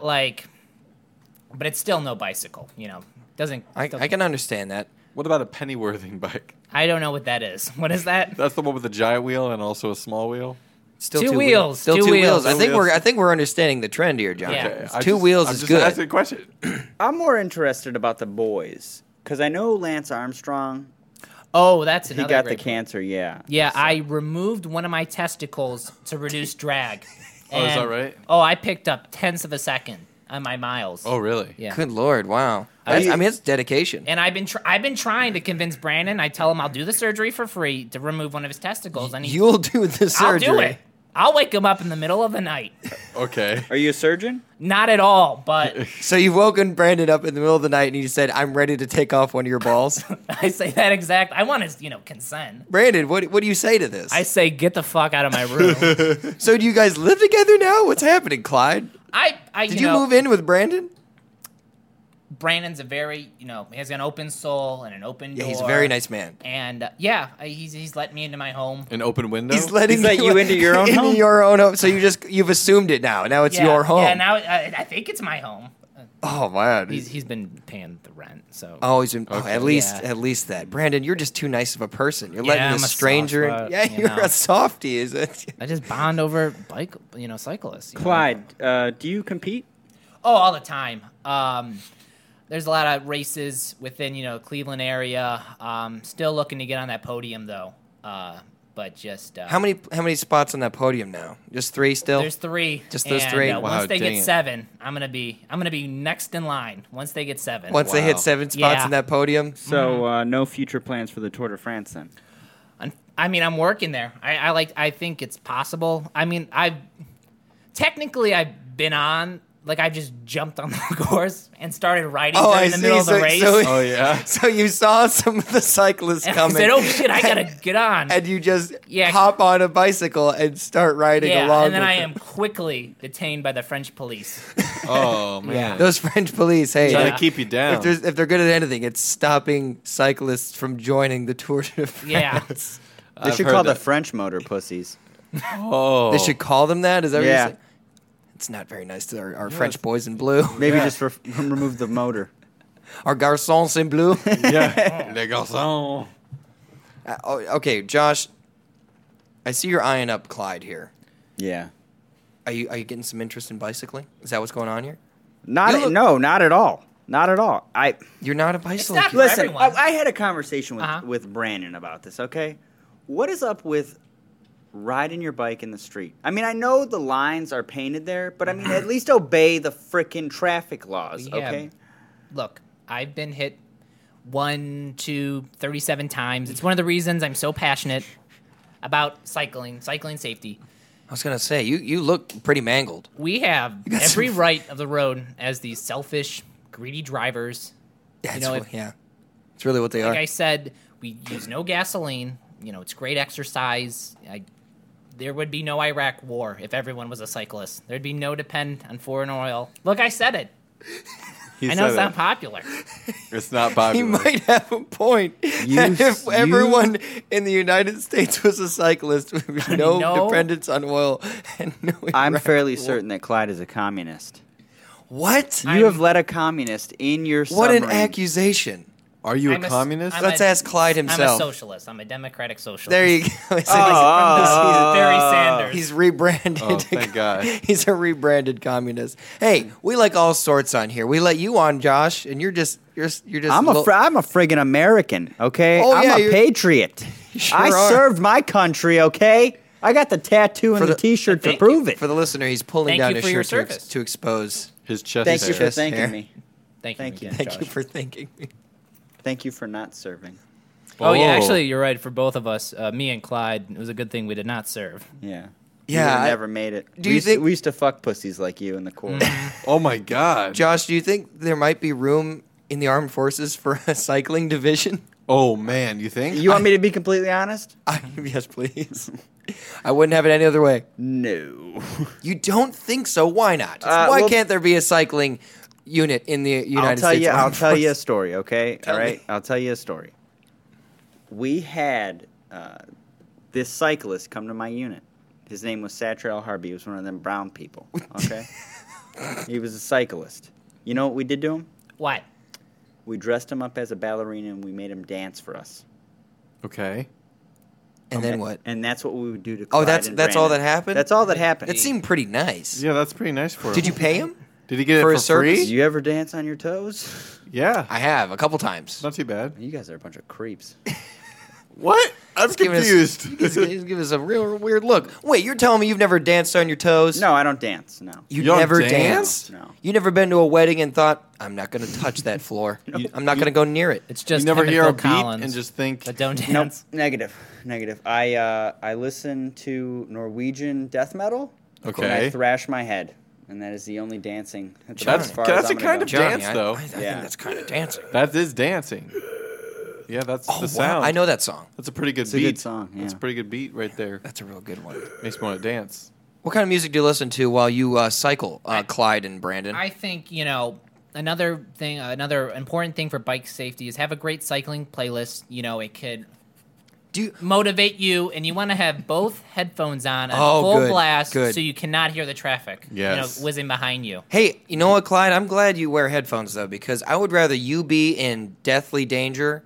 but it's still no bicycle, Doesn't I can understand that. What about a pennyworthing bike? I don't know what that is. What is that? That's the one with the giant wheel and also a small wheel. Still Two two wheels, Still two two wheels. I think Two wheels. I think we're understanding the trend here, John. Yeah. Okay, Two wheels I'm is just good. asking a question. I'm more interested about the boys because I know Lance Armstrong. Oh, that's He another got the great point. cancer. Yeah. Yeah, I removed one of my testicles to reduce drag. Oh, is that And- right? Oh, I picked up tenths of a second on my miles. Oh, really? Yeah. Good Lord, wow. Are That's, you- I mean, it's dedication. And I've been trying to convince Brandon. I tell him I'll do the surgery for free to remove one of his testicles, and You'll do the surgery. I'll do it. I'll wake him up in the middle of the night. Okay. Are you a surgeon? Not at all, but So you've woken Brandon up in the middle of the night and you said, "I'm ready to take off one of your balls." I say that exact. I want his, consent. Brandon, what do you say to this? I say, get the fuck out of my room. So do you guys live together now? What's happening, Clyde? I Did you move in with Brandon? Brandon's a very, he has an open soul and an open door. Yeah, he's a very nice man. And he's let me into my home. An open window? He's letting He's let you into your own home? your own home. So you've assumed it now. Now it's Yeah, your home. Yeah, now I think it's my home. Oh man. He's been paying the rent, so. Oh, he's been Okay. at least Yeah. at least that. Brandon, you're just too nice of a person. You're Yeah, letting I'm a a soft stranger. spot, Yeah, you you're know. a softie, is it? I just bond over cyclists. Clyde, do you compete? Oh, all the time. There's a lot of races within, Cleveland area. Still looking to get on that podium though. But just How many spots on that podium now? Just 3 still? There's 3. Just those and, 3? Wow, once they dang get it. 7, I'm gonna be next in line. Once they get 7. Once they hit Wow. 7 spots Yeah. in that podium. So no future plans for the Tour de France then? I'm working there. I think it's possible. I mean, I've been on. Like, I just jumped on the course and started riding Oh, during I the see. middle of the race. Oh, yeah. So you saw some of the cyclists And I coming. said, "Oh shit, I gotta get on." And you just Yeah. hop on a bicycle and start riding Yeah, along. and then with I them. am quickly detained by the French police. Oh, man. Those French police. Hey, Trying Yeah. to keep you down. if they're good at anything, it's stopping cyclists from joining the Tour de France. Yeah. They I've should heard call the that. French motor pussies. Oh. They should call them that. Is that what Yeah. you're saying? It's not very nice to our French boys in blue. Maybe just remove the motor. Our garçons in blue. Yeah. Les garçons. Okay, Josh. I see you're eyeing up Clyde here. Yeah. Are you getting some interest in bicycling? Is that what's going on here? Not You look- no, not at all. Not at all. You're not a bicycle. not- Listen, everyone. I had a conversation Uh-huh. with Brandon about this, okay? What is up with riding your bike in the street? I mean, I know the lines are painted there, but I mean, at least obey the frickin' traffic laws, We have- okay? Look, I've been hit 37 times. It's one of the reasons I'm so passionate about cycling safety. I was gonna say you look pretty mangled. We have got every some- right of the road as these selfish, greedy drivers. Yeah, know, it's really what they Like are. I said, we use no gasoline. It's great exercise. There would be no Iraq war if everyone was a cyclist. There'd be no depend on foreign oil. Look, I said it. He I know it's said not popular. It's not He popular. might have a point. And if everyone in the United States was a cyclist, with no No. dependence on oil and no. I'm Iraq fairly war. certain that Clyde is a communist. What? You have let a communist in your What an submarine. accusation! Are you I'm a communist? Let's ask Clyde I'm himself. a socialist. I'm a democratic socialist. There you go. Barry Sanders. He's rebranded. Oh, thank God. He's a rebranded communist. Hey, we like all sorts on here. We let you on, Josh, and you're just. I'm a friggin' American, okay? Oh, I'm yeah, a you're- patriot. sure I are. served my country, okay? I got the tattoo and For the the- T-shirt to Thank prove it. For the listener, he's pulling Thank down you his for your shirt service. to expose. His chest Thank you for hair. Chest thanking hair. me. Thank you. Thank again, Thank you Josh. for thanking me. Thank you for not serving. Oh, yeah, Oh. actually, you're right. For both of us, me and Clyde, it was a good thing we did not serve. Yeah. Yeah, would've I- never made it. Do you think- we used to fuck pussies like you in the Corps? Oh, my God. Josh, do you think there might be room in the armed forces for a cycling division? Oh man, you think? You want me to be completely honest? Yes, please. I wouldn't have it any other way. No. You don't think so? Why not? Why well- can't there be a cycling unit in the United States? I'll Armed tell you a Forces? story, okay? Tell All right? me. I'll tell you a story. We had this cyclist come to my unit. His name was Satrell Harvey. He was one of them brown people, okay? He was a cyclist. You know what we did to him? What? We dressed him up as a ballerina and we made him dance for us. Okay. And then what? And that's what we would do to Oh, Clyde that's and all that Brandon. happened? That's all that happened. That seemed pretty nice. Yeah, that's pretty nice for him. Did you pay him? Did he get it for for his service? free? Did you ever dance on your toes? Yeah. I have a couple times. Not too bad. You guys are a bunch of creeps. What? I'm Giving us- confused. He's give us a real weird look. Wait, you're telling me you've never danced on your toes? No, I don't dance. No. You don't never dance? danced? No. You never been to a wedding and thought, I'm not going to touch that floor. I'm not going to go near it. It's You just never him and hear Phil a beat Collins, and just think, but don't Nope. dance. Negative. I listen to Norwegian death metal. And I okay. thrash my head, and that is the only dancing. That's Johnny. about as far That's as a I'm kind gonna of go. dance, though. I think Yeah. that's kind of dancing. That is dancing. Yeah, that's Oh, the wow. sound. I know that song. That's a pretty good It's a beat. good song, That's yeah. a pretty good beat right there. That's a real good one. Makes me want to dance. What kind of music do you listen to while you cycle, Clyde and Brandon? I think, another important thing for bike safety is have a great cycling playlist. It could do you, motivate you, and you want to have both headphones on Oh, full good, blast good. so you cannot hear the traffic Yes. whizzing behind you. Hey, you know what, Clyde? I'm glad you wear headphones, though, because I would rather you be in deathly danger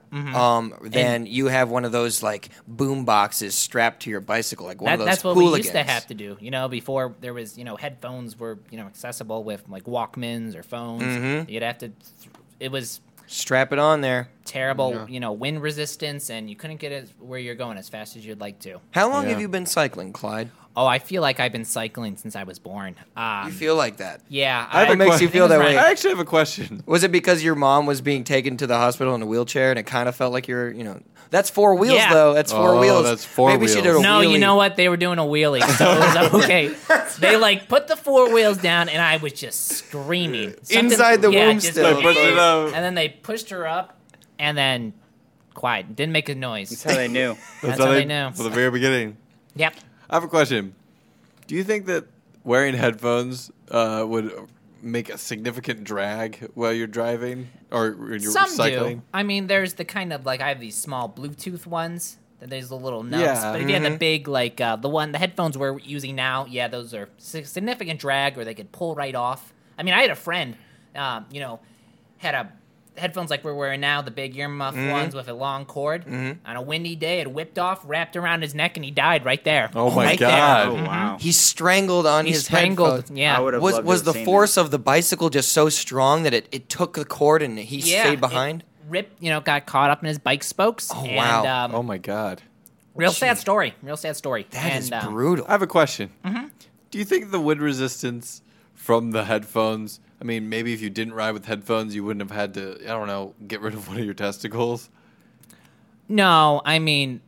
than you have one of those, like, boom boxes strapped to your bicycle, like one of those That's what hooligans. we used to have to do, before there was, headphones were, accessible with, like, Walkmans or phones. Mm-hmm. You'd have to, it was Strap it on there. terrible, wind resistance, and you couldn't get it where you're going as fast as you'd like to. How long Yeah. have you been cycling, Clyde? Oh, I feel like I've been cycling since I was born. You feel like that? Yeah. I have a What makes you question. feel that way? I actually have a question. Was it because your mom was being taken to the hospital in a wheelchair and it kind of felt like you're, that's four wheels, Yeah. though. That's four Oh, wheels. that's four Maybe she did a wheels. No, wheelie. you know what? They were doing a wheelie, so it was okay. They put the four wheels down, and I was just screaming. Inside the womb just- still. They pushed it up. And then they pushed her up, and then quiet, didn't make a noise. That's how they knew. That's how they knew. From the very beginning. Yep. I have a question. Do you think that wearing headphones would make a significant drag while you're driving or when you're Some cycling? do. I mean, there's the kind of I have these small Bluetooth ones. That there's the little nubs. Yeah. But if you had the big the headphones we're using now, yeah, those are significant drag, or they could pull right off. I mean, I had a friend, had a headphones like we're wearing now, the big earmuff ones with a long cord. On a windy day, it whipped off, wrapped around his neck, and he died right there. Oh my Right God. Oh, There. wow. He strangled on He his strangled. headphones. Yeah. I would have Was loved was to the have seen force of the bicycle just so strong that it took the cord and he stayed behind? It ripped, got caught up in his bike spokes. Oh, and, wow. Oh my God. Real sad story. Real sad story. That is and, brutal. I have a question. Do you think the wind resistance from the headphones, I mean, maybe if you didn't ride with headphones, you wouldn't have had to, I don't know, get rid of one of your testicles? No, I mean,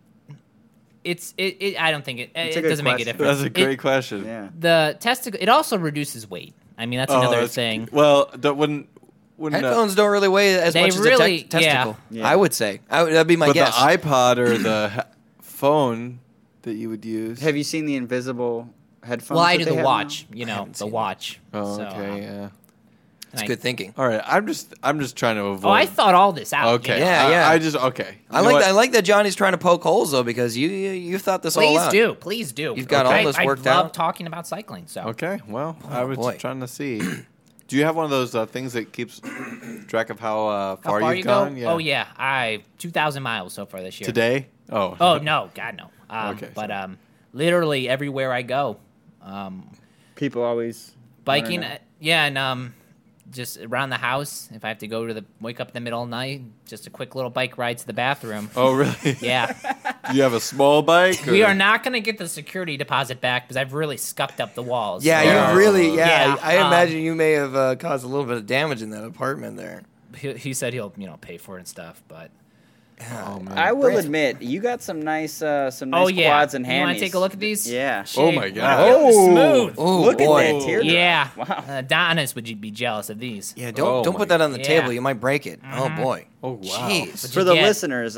I don't think it a it good doesn't make a question. difference. That's a great question. Yeah. The testicle. It also reduces weight. I mean, that's another that's- thing. Well, that wouldn't Headphones don't really weigh as They much as really- a testicle. yeah. I would say. That'd be my but guess. the iPod or the phone that you would use. Have you seen the invisible headphones? Well, I that do they the have watch. now? The seen it. watch. Oh, So, okay, yeah. It's and good thinking. All right, I'm just trying to avoid. Oh, I thought all this out. Okay, Yeah, yeah. I just okay. I like that Johnny's trying to poke holes though because you thought this all Please out. do. Please do. You've got all this worked I love out? talking about cycling. So Okay, well, I was boy. trying to see. Do you have one of those things that keeps track of how how far, far you've you gone? go? Oh yeah, 2,000 miles so far this year. Today? Oh. Oh no, God no. Okay, But sorry. literally everywhere I go, People always biking. wanna know. Yeah, and just around the house. If I have to wake up in the middle of the night, just a quick little bike ride to the bathroom. Oh, really? Yeah, Do you have a small bike? we or- are not going to get the security deposit back because I've really scuffed up the walls. Yeah, Yeah. you really. Yeah, I imagine you may have caused a little bit of damage in that apartment there. He said he'll pay for it and stuff, but Oh man. I will Brent. admit, you got some nice Oh yeah. quads and You hammies. want to take a look at these? Yeah. Oh Shit. my God. Oh, Smooth. Oh, look boy. at that teardrop. Yeah. Wow. Adonis would be jealous of these. Yeah, Oh don't my- put that on the Yeah. table. You might break it. Oh boy. Oh wow. Jeez. For the get? listeners,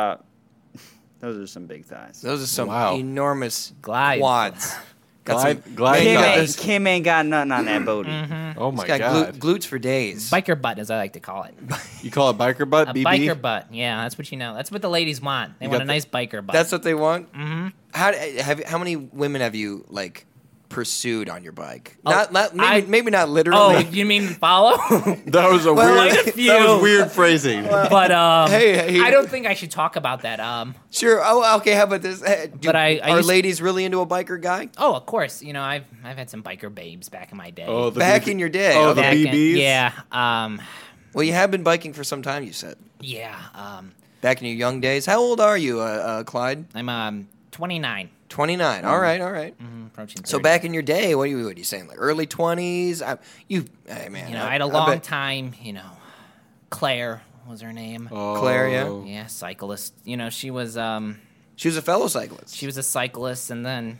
those are some big thighs. Those are some Wow. enormous Glide. quads. Got some, Glide Kim thighs. ain't, Kim ain't got nothing on that booty. Oh my got God. glutes for days. Biker butt, as I like to call it. You call it biker butt, A BB? biker butt. Yeah, that's what you know. That's what the ladies want. They You want got a nice biker butt. That's what they want. Mm-hmm. How many women have you like pursued on your bike? Not maybe not literally. oh, you mean follow? That was a Well, weird. like a That few. was weird phrasing. but Hey. I don't think I should talk about that. Sure. Oh, okay. How about this? But I are used- ladies really into a biker guy? Oh, of course. You know, I've had some biker babes back in my day. Oh, the Back BB in your day. Oh, okay. the Back in- BBs. yeah. Well, you have been biking for some time. You said Yeah. back in your young days. How old are you, Clyde? I'm 29. 29. All right. Approaching 30. So back in your day, what are you saying? Like early 20s? Hey man. You know, I had a long time, you know, Claire was her name. Oh. Claire, yeah. Yeah, cyclist. You know, she was She was a fellow cyclist. a cyclist, and then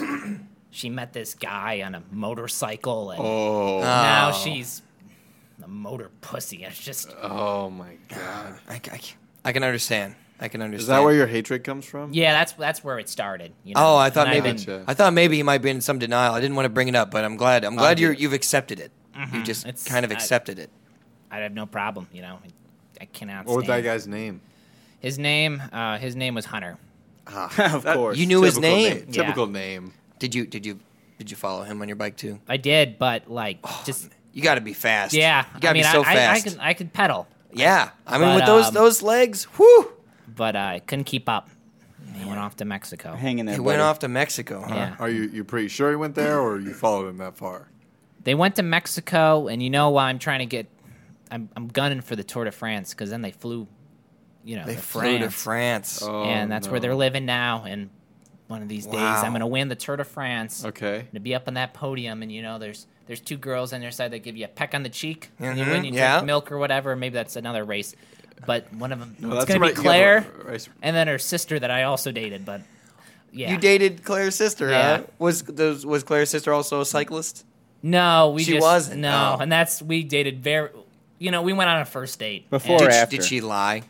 she met this guy on a motorcycle, and Oh. now she's a motor pussy. It's just Oh my God. I can understand. I can understand. Is that where your hatred comes from? yeah, that's where it started. You know? Oh, I thought And I've maybe been- Gotcha. I thought maybe he might be in some denial. I didn't want to bring it up, but I'm glad you've accepted it. You just It's- kind of I- accepted it. I have no problem. You know, I cannot. What was that stand- guy's name? His name was Hunter. Of course. You knew his Typical name. Yeah. Typical name. Did you follow him on your bike too? I did, but like just You got to be fast. yeah. You got to I mean, be so I fast. I could pedal, Yeah. I mean, But, with those legs, whoo. but I couldn't keep up. He went off to Mexico. Hanging there. He went buddy. off to Mexico, huh? Yeah. Are you pretty sure he went there, or you followed him that far? They went to Mexico, and you know why I'm trying to get. I'm gunning for the Tour de France because then they flew. You know, They to flew to France. Oh, and that's where no. they're living now. And one of these days, Wow. I'm gonna win the Tour de France. Okay. To be up on that podium, and you know, there's two girls on their side that give you a peck on the cheek, and you Mhm, win, you yeah. drink milk or whatever. Maybe that's another race, but one of them No, it's that's gonna right. be Claire, Yeah, right. and then her sister that I also dated. But yeah, You dated Claire's sister, Yeah. huh? Was Claire's sister also a cyclist? no, we She just wasn't, no, oh. and we dated very. You know, we went on a first date Before and or Did, after? did she lie?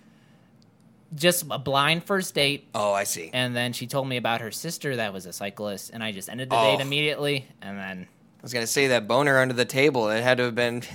just a blind first date. Oh, I see. And then she told me about her sister that was a cyclist, and I just ended the Oh. date immediately. And then I was gonna say that boner under the table. It had to have been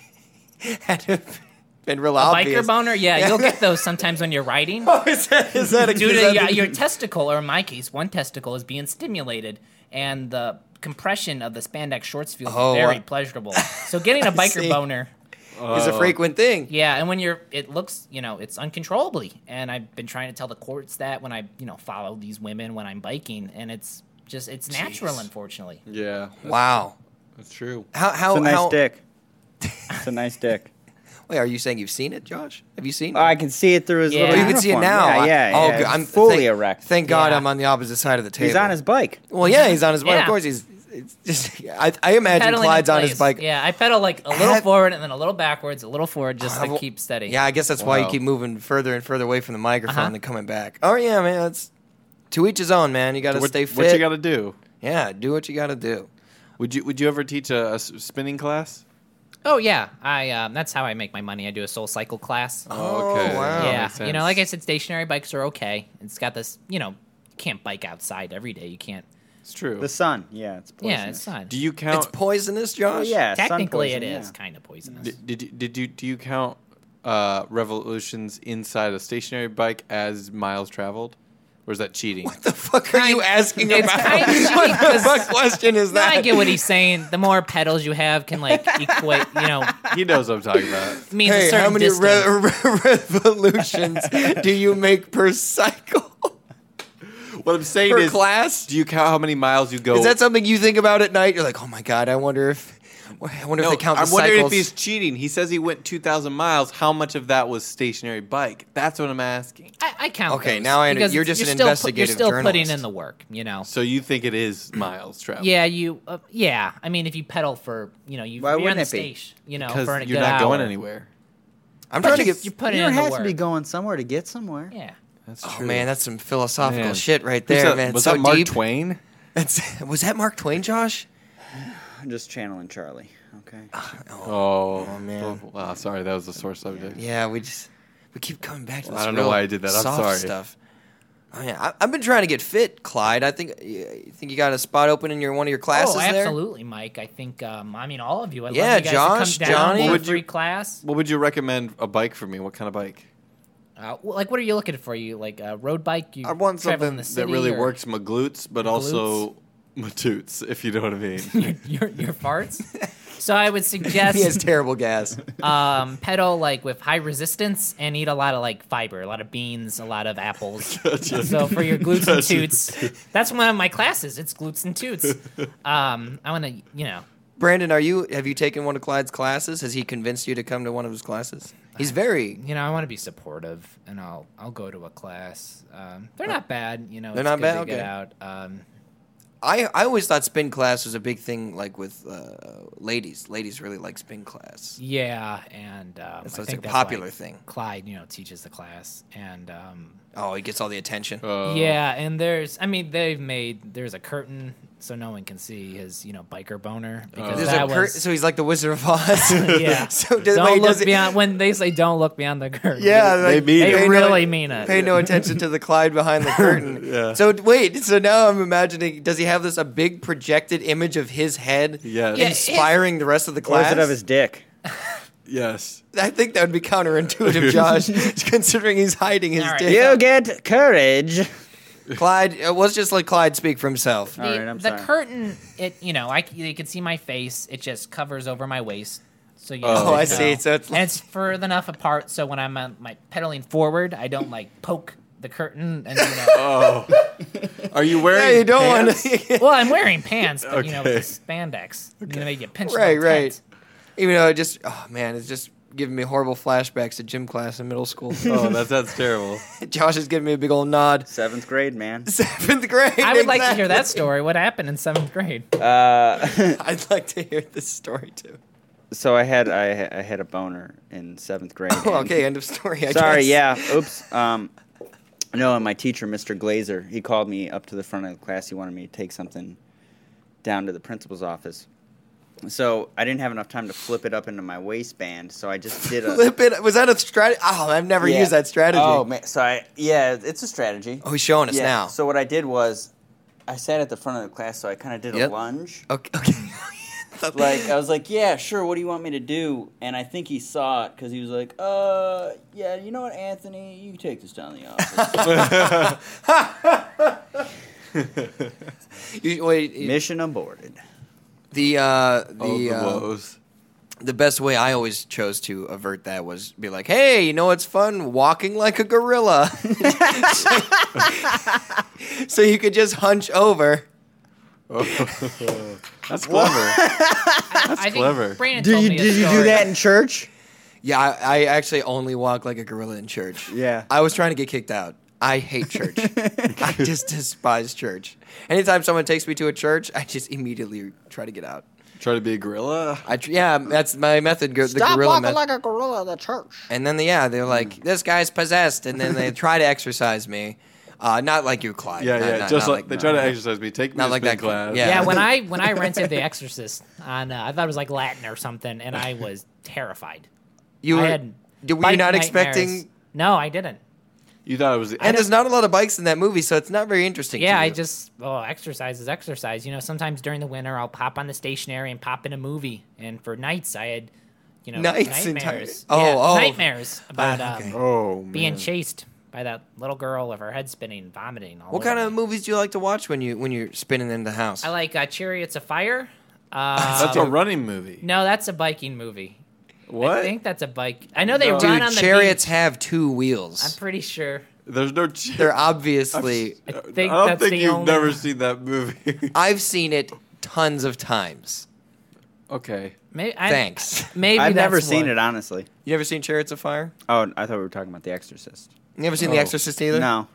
real a obvious. biker boner, yeah, you'll get those sometimes when you're riding. Oh, is that a Due is to that your testicle, or in my case, one testicle is being stimulated, and the compression of the spandex shorts feels Oh, very I- pleasurable. So getting a biker see. boner, is a frequent thing. yeah, and when it looks, you know, it's uncontrollably. And I've been trying to tell the courts that when I, you know, follow these women when I'm biking, and it's natural, Jeez. unfortunately. Yeah. Wow. That's true. How It's a nice how? dick. It's a nice dick. Wait, are you saying you've seen it, Josh? Have you seen it? Oh, I can see it through his Yeah. little Oh, you can see it uniform. now. Yeah, yeah. Oh, yeah. good. It's I'm fully erect. Thank God Yeah. I'm on the opposite side of the table. He's on his bike. Well, yeah, he's on his bike. Yeah. Of course, he's. It's just, I imagine Pedaling in Clyde's on his place. bike. Yeah, I pedal like a little Have- forward and then a little backwards, a little forward, just to Well, keep steady. Yeah, I guess that's why you Wow. keep moving further and further away from the microphone Uh-huh. and coming back. Oh yeah, man, that's to each his own, man. You got to stay fit. What you got to do? Yeah, do what you got to do. Would you ever teach a spinning class? Oh yeah, I that's how I make my money. I do a Soul Cycle class. Oh, okay. wow. Yeah, makes you know, sense. like I said, stationary bikes are okay. It's got this, you know, you can't bike outside every day. You can't. It's true. The sun. Yeah, it's poisonous. Yeah, it's fine. Do you count? It's poisonous, Josh. Oh, yeah, sun Technically, it poison, is yeah. kind of poisonous. Do you count revolutions inside a stationary bike as miles traveled, or is that cheating? What the fuck are you asking It's about? kind of What cheap the 'cause- fuck question is No, that? I get what he's saying. The more pedals you have can like equate, you know, He knows what I'm talking about. means a Hey, certain how many distance. revolutions do you make per cycle? What I'm saying Per is, class? do you count how many miles you go? Is that something you think about at night? You're like, oh my god, I wonder if they count the I'm wondering cycles. if he's cheating. He says he went 2,000 miles. How much of that was stationary bike? That's what I'm asking. I count. Okay, those now I under- because you're just an still investigative You're still putting journalist. in the work, you know. So you think it is miles traveled? Yeah, yeah. I mean, if you pedal for, you know, Why you're on wouldn't the it be? station, you know, because for a you're good not going hour. anywhere. I'm trying to you get. put it You in the have work. to be going somewhere to get somewhere. Yeah. That's Oh true. man, that's some philosophical Man. shit right Who's there, that- man. Was so that Mark deep. Twain? Was that Mark Twain, Josh? I'm just channeling Charlie. Okay. Oh, man. Wow, sorry, that was a sore subject. Yeah, we keep coming back to this. I don't know real why I did that. I'm soft sorry. Stuff. Oh, yeah. I've been trying to get fit, Clyde. I think you got a spot open in one of your classes Oh, there. absolutely, Mike. I think, I mean, all of you. I'd Yeah, love you guys Josh, to come down Johnny. for Would a free you- class. What would you recommend a bike for me? What kind of bike? Like, what are you looking for? You like a road bike? You I want travel in something the that city, really or works my glutes, but also my toots, if you know what I mean. your farts. So I would suggest He has terrible gas. pedal like with high resistance and eat a lot of like fiber, a lot of beans, a lot of apples. So for your glutes and toots, that's one of my classes. It's glutes and toots. I want to, Brandon, have you taken one of Clyde's classes? Has he convinced you to come to one of his classes? He's very. I want to be supportive, and I'll go to a class. They're not bad, They're it's not good bad? to get Okay. out. I always thought spin class was a big thing, like with ladies. Ladies really like spin class. Yeah, and So I it's think like a that's popular why thing. Clyde, teaches the class, and Oh, he gets all the attention. yeah, and there's a curtain so no one can see his biker boner because There's that a was so he's like the Wizard of Oz. yeah. So Don't look does he- beyond when they say don't look beyond the curtain. Yeah, They like, mean they it. pay really no, mean it. Pay no attention to the Clyde behind the curtain. Yeah. So wait, so now I'm imagining, does he have a big projected image of his head Yes. Yeah, inspiring the rest of the Or class? is it of his dick? Yes. I think that would be counterintuitive, Josh, considering he's hiding his All right. dick. You get courage. Clyde, let's just let Clyde speak for himself. All right, I'm the sorry. curtain, you can see my face. It just covers over my waist. So Oh, I see. So it's and it's further enough apart so when I'm my pedaling forward, I don't like poke the curtain and Oh. Are you wearing yeah, you don't pants? want to. well, I'm wearing pants, but with the Okay. spandex, make you pinch Right, the right. tent. Even though it's just giving me horrible flashbacks to gym class in middle school. Oh, that's terrible. Josh is giving me a big old nod. 7th grade, man. 7th grade. I would like to hear that exactly. story. What happened in 7th grade? I'd like to hear this story too. So I had a boner in 7th grade. Oh, and- okay, end of story. I Sorry, guess. yeah. Oops. No, and my teacher, Mr. Glazer, he called me up to the front of the class. He wanted me to take something down to the principal's office. So I didn't have enough time to flip it up into my waistband, so I just did a... Flip it. Was that a strategy? Oh, I've never Yeah. used that strategy. Oh, man. So it's a strategy. Oh, he's showing us Yeah. now. So what I did was I sat at the front of the class, so I kind of did Yep. a lunge. Okay. Like, I was like, yeah, sure, what do you want me to do? And I think he saw it because he was like, yeah, you know what, Anthony? You can take this down to the office. Wait, Mission aborted. the Woes. the best way I always chose to avert that was be like, hey, you know what's fun? Walking like a gorilla. So you could just hunch over. That's clever. I clever. think Brandon Did told you, me a did you do story. that in church? Yeah, I actually only walk like a gorilla in church. Yeah. I was trying to get kicked out. I hate church. I just despise church. Anytime someone takes me to a church, I just immediately try to get out. Try to be a gorilla? Yeah, that's my method. The gorilla method. a gorilla in the church. And then they're like, this guy's possessed, and then they try to exercise me. Not like you, Clyde. Yeah, Not- yeah. not- just not like they try to exercise me. Take me Not to like spin that class. yeah. Yeah, when I rented The Exorcist on, I thought it was like Latin or something, and I was terrified. You I were, had were you bike not nightmares. expecting? No, I didn't. You thought it was. And there's not a lot of bikes in that movie, so it's not very interesting. Yeah, to I you. just exercise is exercise. Sometimes during the winter I'll pop on the stationery and pop in a movie, and for nights I had, Nights entire- nightmares. Oh. Nightmares about okay. Oh, man. being chased by that little girl with her head spinning, vomiting. All What over kind of me. movies do you like to watch when you're spinning in the house? I like Chariots of Fire. That's a running movie. No, that's a biking movie. What? I think that's a bike. I know they No. run Dude, on the chariots beach. have two wheels. I'm pretty sure. There's no. They're obviously. I I think don't that's think the you've only. never seen that movie. I've seen it tons of times. Okay. Thanks. Maybe I've never that's seen what- it, honestly. You ever seen Chariots of Fire? Oh, I thought we were talking about The Exorcist. You ever seen Oh. The Exorcist either? No, no.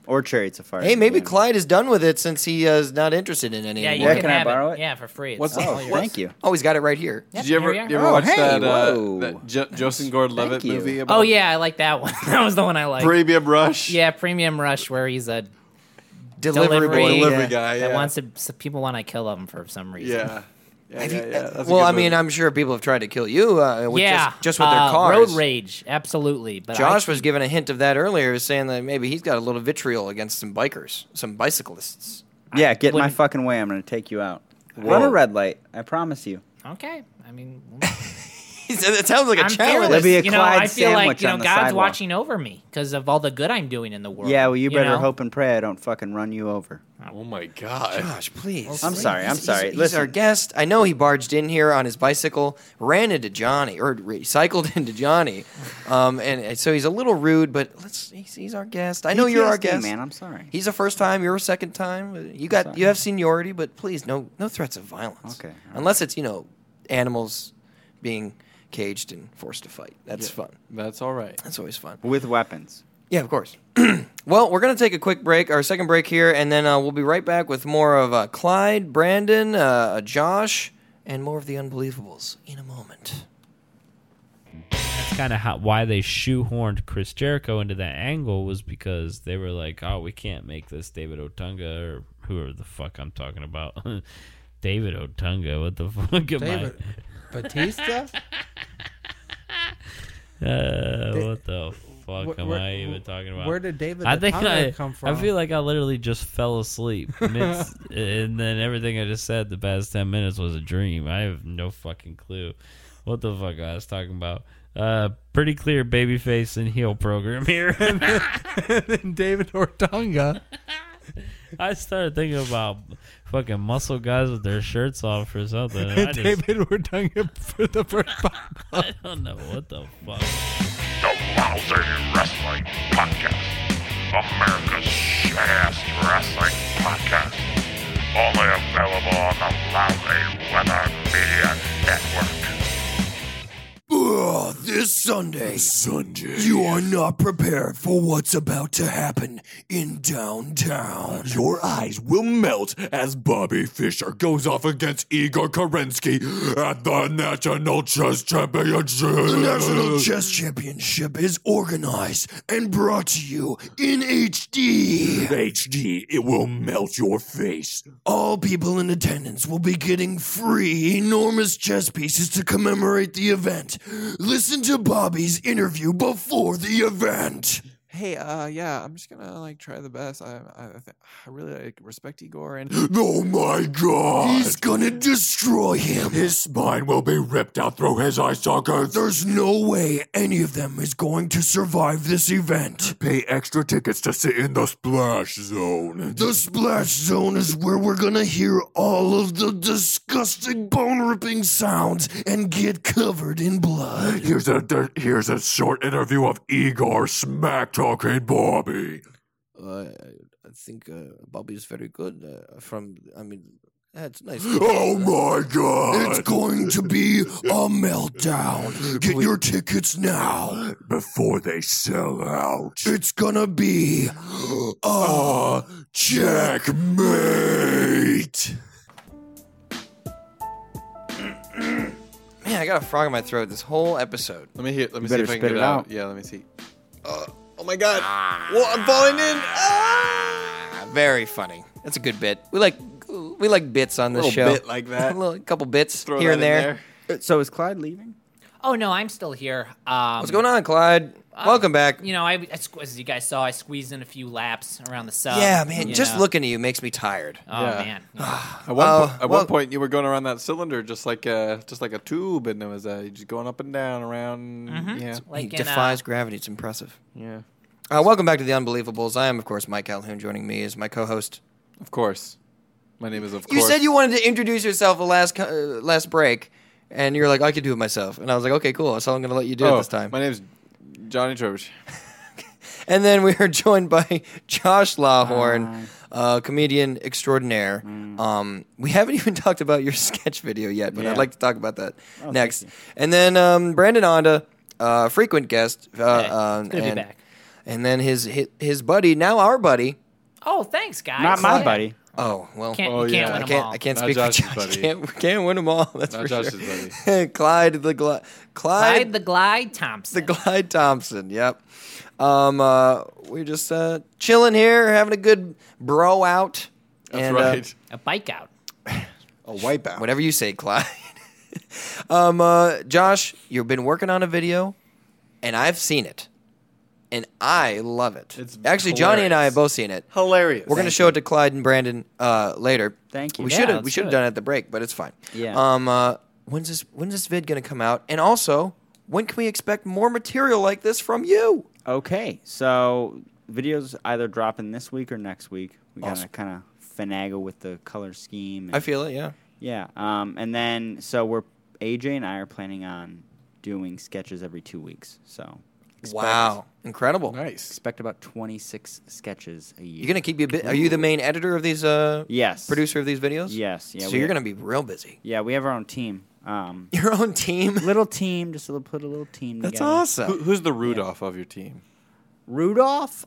Or Chariot Safari. Hey, maybe Yeah. Clyde is done with it since he is not interested in any Yeah, you anymore. Yeah, can can I have borrow it. it? Yeah, for free. It's What's- all Oh, yours. thank you. Oh, he's got it right here. Yep, Did you ever here we you are. ever Oh, watch hey, that whoa. Joseph Gordon-Levitt Thank you. movie about Oh yeah, I like that one. That was the one I liked. Premium Rush? Yeah, Premium Rush, where he's a Delivery boy. Delivery yeah. guy. that Yeah. wants to. So people want to kill him for some reason. Yeah. Yeah, Have yeah, you- yeah. That's a well, good I mean, movie. I'm sure people have tried to kill you with Yeah, just with their cars. Road rage, absolutely. But Josh was given a hint of that earlier, saying that maybe he's got a little vitriol against some bikers, some bicyclists. Yeah, get in my wouldn't- fucking way. I'm going to take you out. Run a red light. I promise you. okay. I mean, He said it sounds like a I'm challenge. fearless. There'll be a You know, Clyde I feel like sandwich on the God's sidewalk. watching over me because of all the good I'm doing in the world. Yeah, well, you better know? hope and pray I don't fucking run you over. Oh my god. Josh, please. I'm sorry, I'm sorry. He's Listen. our guest. I know he barged in here on his bicycle, ran into Johnny, or cycled into Johnny, and so he's a little rude. But he's our guest. I know you're our PTSD, guest, man. I'm sorry. He's a first time. You're a second time. You have seniority, but please, no threats of violence. Okay, all right. Unless it's animals being caged and forced to fight. That's fun. That's all right. That's always fun. With weapons. Yeah, of course. Well, we're going to take a quick break, our second break here, and then we'll be right back with more of Clyde, Brandon, Josh, and more of the Unbelievables in a moment. That's kind of why they shoehorned Chris Jericho into that angle, was because they were like, oh, we can't make this David Otunga, or whoever the fuck I'm talking about. David Otunga, what the fuck am David Batista? what the fuck am where- I even talking about? Where did David I think Otunga come from? I feel like I literally just fell asleep, and then everything I just said the past 10 minutes was a dream. I have no fucking clue what the fuck I was talking about. Pretty clear babyface and heel program here. and David Ortunga. I started thinking about fucking muscle guys with their shirts off or something. and I, just, David Ortunga for the first time. I don't know what the fuck. The Lousy Wrestling Podcast. America's shittiest wrestling podcast. Only available on the Lousy Weather Media Network. This Sunday, you are not prepared for what's about to happen in downtown. Your eyes will melt as Bobby Fischer goes off against Igor Kerensky at the National Chess Championship. The National Chess Championship is organized and brought to you in HD. HD, it will melt your face. All people in attendance will be getting free enormous chess pieces to commemorate the event. Listen to Bobby's interview before the event. Hey, yeah, I'm just gonna try the best. I really respect Igor and Oh my god! He's gonna destroy him. His spine will be ripped out through his eye sockets. There's no way any of them is going to survive this event. Pay extra tickets to sit in the splash zone. The splash zone is where we're gonna hear all of the disgusting bone-ripping sounds and get covered in blood. Here's a short interview of Igor smack talking Bobby. I think Bobby is very good. It's nice. Oh my god! It's going to be a meltdown. Get your tickets now. Before they sell out. It's gonna be a checkmate. Man, I got a frog in my throat this whole episode. let me see better if I can spit get it it out. out. Yeah, let me see. Oh my god! Well, I'm falling in. Very funny. That's a good bit. We like bits on this Little show. bit like that. A couple bits Throw here that and in there. So is Clyde leaving? Oh no, I'm still here. What's going on, Clyde? Welcome back. You know, as you guys saw, I squeezed in a few laps around the sub. Yeah, man. you Just know. looking at you makes me tired. Oh Yeah. man. At well- one point, you were going around that cylinder just like a tube, and it was just going up and down around. Yeah, He Like in, defies gravity. It's impressive. yeah. Welcome back to the Unbelievables. I am, of course, Mike Calhoun. Joining me is my co-host. Of course. My name is of You course. said you wanted to introduce yourself last break, and you're like, I could do it myself. And I was like, okay, cool. So I'm going to let you do it this time. My name's Johnny Trowbridge. And then we are joined by Josh Lawhorn, comedian extraordinaire. We haven't even talked about your sketch video yet, but Yeah. I'd like to talk about that next. thank And then Brandon Onda, frequent guest. Hey, it's good to be and back. And then his buddy, now our buddy. Oh, thanks, guys. Not my buddy. Oh, well. Can't, Oh, you can't yeah. win I them can't. all. I can't Not speak for Josh's Josh. buddy. Can't win them all. That's Not for Josh's sure. buddy. Clyde the Clyde Clyde the Glide Thompson. the Clyde Thompson. Yep. We're just chilling here, having a good bro out. That's and, right. A bike out. A wipeout. Whatever you say, Clyde. Josh, you've been working on a video, and I've seen it, and I love it. It's Actually, Johnny and I have hilarious. both seen it. Hilarious. We're going to show it to Clyde and Brandon later. Thank you. We Yeah, should have let's we do done it. it at the break, but it's fine. Yeah. When's this vid going to come out? And also, when can we expect more material like this from you? Okay, so videos either dropping this week or next week. We gotta Awesome. kind of finagle with the color scheme. I feel it, yeah. Yeah. And then so AJ and I are planning on doing sketches every 2 weeks. So Wow, incredible. Nice. expect about 26 sketches a year. You're going to keep you Are you the main editor of these? Yes. Producer of these videos? Yes. Yeah. So we you're have- going to be real busy. Yeah, we have our own team. Your own team. Little team, just put a little team That's together. awesome. Who's the Rudolph of your team? Rudolph,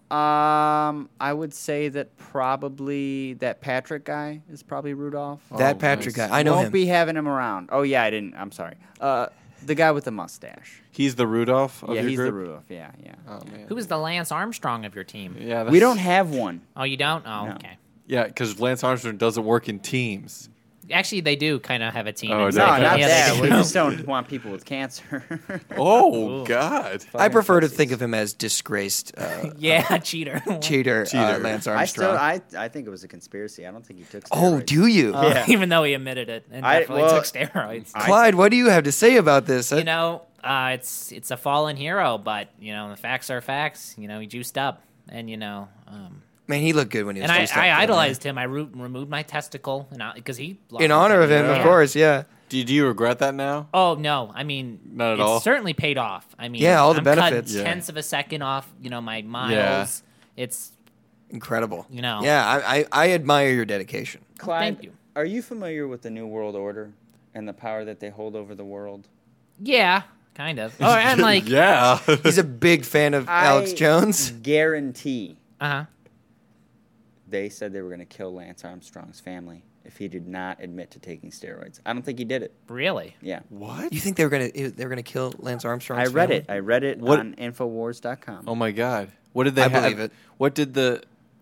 I would say that probably that Patrick guy is probably Rudolph. That Oh, Patrick nice. guy, I know Won't him. be having him around. Oh yeah, I didn't. I'm sorry. The guy with the mustache. He's the Rudolph of Yeah, your he's group? the Rudolph. Yeah, yeah. Oh, man. Who is the Lance Armstrong of your team? Yeah, We don't have one. Oh, you don't? Oh, No. okay. Yeah, because Lance Armstrong doesn't work in teams. Actually, they do kind of have a team. Oh, It's no, No, like- not yeah, that. they We do. just don't want people with cancer. Oh, God. I prefer to pussies. think of him as disgraced Yeah, cheater. cheater, Cheater. Lance I still, Armstrong. I think it was a conspiracy. I don't think he took. Oh, steroids. do you? Yeah. Even though he admitted it and I- definitely well, took steroids. Clyde, what do you have to say about this? You know, it's a fallen hero, but you know the facts are facts. You know, he juiced up, and you know, Man, he looked good when he was and juiced up, I though, idolized him. I removed my testicle, and because he lost man. In honor of him, Yeah. of course, yeah. Do you regret that now? Oh no! I mean, Not at it's all? certainly paid off. I mean, Yeah, all the I'm cutting benefits. Yeah. tenths of a second off. You know, my miles. Yeah. It's Incredible. You know. Yeah, I admire your dedication. Clyde, Thank you. Are you familiar with the New World Order and the power that they hold over the world? yeah, kind of. Oh, and like, Yeah. He's a big fan of Alex Jones. Guarantee uh-huh. they said they were going to kill Lance Armstrong's family if he did not admit to taking steroids. I don't think he did it. Really? Yeah. What? You think they were gonna kill Lance Armstrong? I read it. I read it What- on Infowars.com. Oh, my God. What did they I have? believe it. What did the...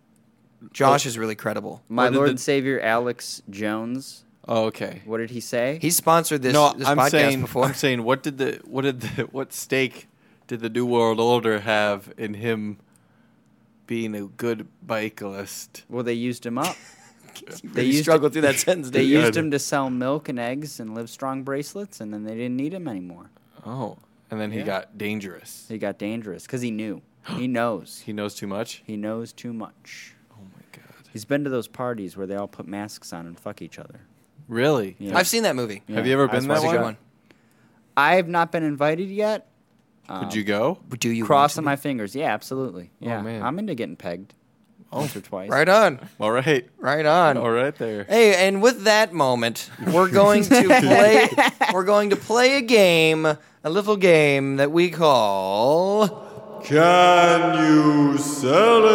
Josh is really credible. My what did Lord the- and Savior Alex Jones, Oh, okay. what did he say? He's sponsored this No, this I'm podcast saying, before. I'm saying, what stake did the New World Order have in him being a good bicyclist? Well, they used him up. They struggled through that sentence. They didn't you? used him to sell milk and eggs and Livestrong bracelets, and then they didn't need him anymore. Oh, and then he Yeah. got dangerous. He got dangerous because he knew. He knows. He knows too much? He knows too much. Oh, my God. He's been to those parties where they all put masks on and fuck each other. Really? Yeah. I've seen that movie. Yeah. Have you ever I been was that That's a one? good one. I have not been invited yet. Could you go? Do you Crossing want my fingers. Yeah, absolutely. Yeah, man. I'm into getting pegged once or twice. to? Right on, All right. right on. All right there. Hey, and with that moment, we're going to play. We're going to play a game, a little game that we call. Can you sell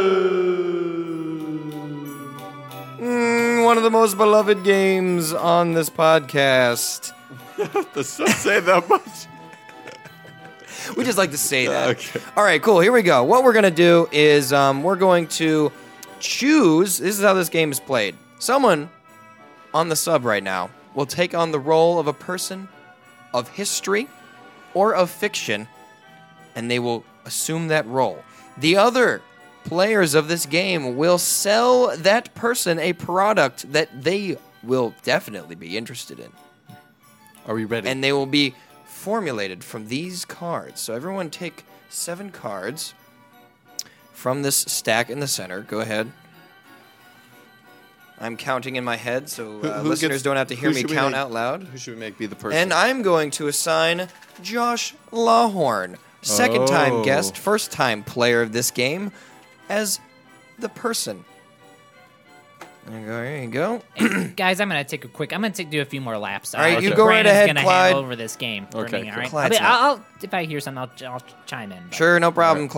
One of the most beloved games on this podcast. Does that say that much? We just like to say that. Okay. All right, cool. Here we go. What we're going to do is we're going to choose. This is how this game is played. Someone on the sub right now will take on the role of a person of history or of fiction, and they will assume that role. The other players of this game will sell that person a product that they will definitely be interested in. Are we ready? And they will be formulated from these cards. So everyone take 7 cards from this stack in the center. Go ahead. I'm counting in my head, so Who listeners gets- don't have to hear who me should we count make- out loud. Who should we make be the person? And I'm going to assign Josh Lawhorn, second-time Oh. guest, first-time player of this game, as the person. There you go. Guys, I'm gonna take a quick. I'm gonna do a few more laps. All right, you go right Brandon's ahead, gonna Clyde. hand over this game for Okay, me. All cool. right. Clyde's I'll if I hear something, I'll chime in. but- Sure, no problem, Clyde.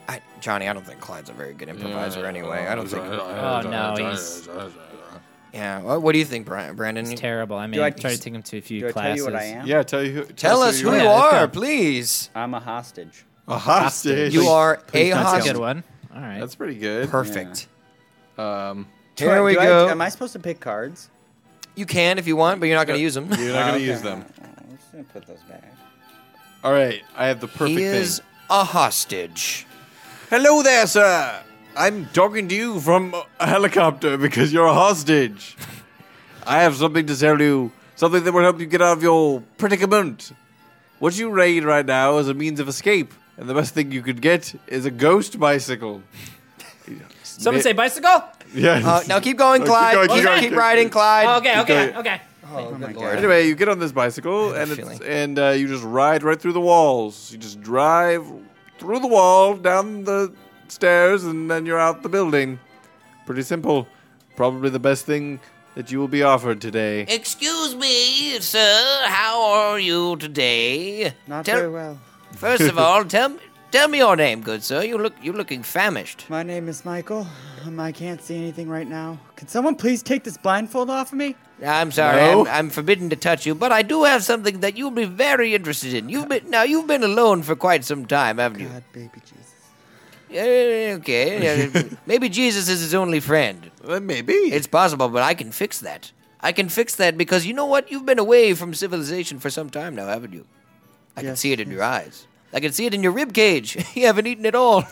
Johnny, I don't think Clyde's a very good improviser anyway. I don't think. Oh no, he's Yeah. What do you think, Brandon? terrible. I mean, Do I I tried to take him to a few Do I tell classes. you what I am? Yeah, Tell us who you you are. are, please. I'm a hostage. A hostage. You are Please a don't tell That's a hostage. good one. All right. That's pretty good. Perfect. Here we go. Am I supposed to pick cards? You can if you want, but you're not going to use them. You're not going to use them. I'm just gonna put those back. All right, I have the perfect He is thing. a hostage. Hello there, sir. I'm talking to you from a helicopter because you're a hostage. I have something to tell you, something that will help you get out of your predicament. What you raid right now is a means of escape, and the best thing you could get is a ghost bicycle. Someone say bicycle. Yes. Now keep going, No, Clyde. keep going, keep going. Keep riding, Clyde. Okay. Oh, good God. lord. Anyway, you get on this bicycle and you just ride right through the walls. You just drive through the wall, down the stairs, and then you're out the building. Pretty simple. Probably the best thing that you will be offered today. Excuse me, sir. How are you today? Not Tell- very well. First of all, tell me your name, good sir. You're looking famished. My name is Michael. I can't see anything right now. Can someone please take this blindfold off of me? I'm sorry, No. I'm forbidden to touch you, but I do have something that you'll be very interested in. You've been alone for quite some time, haven't you? God, baby Jesus. Okay. Yeah, maybe Jesus is his only friend. Maybe. It's possible, but I can fix that. I can fix that because you know what? You've been away from civilization for some time now, haven't you? I can Yes, see it in your eyes. I can see it in your rib cage. You haven't eaten at all.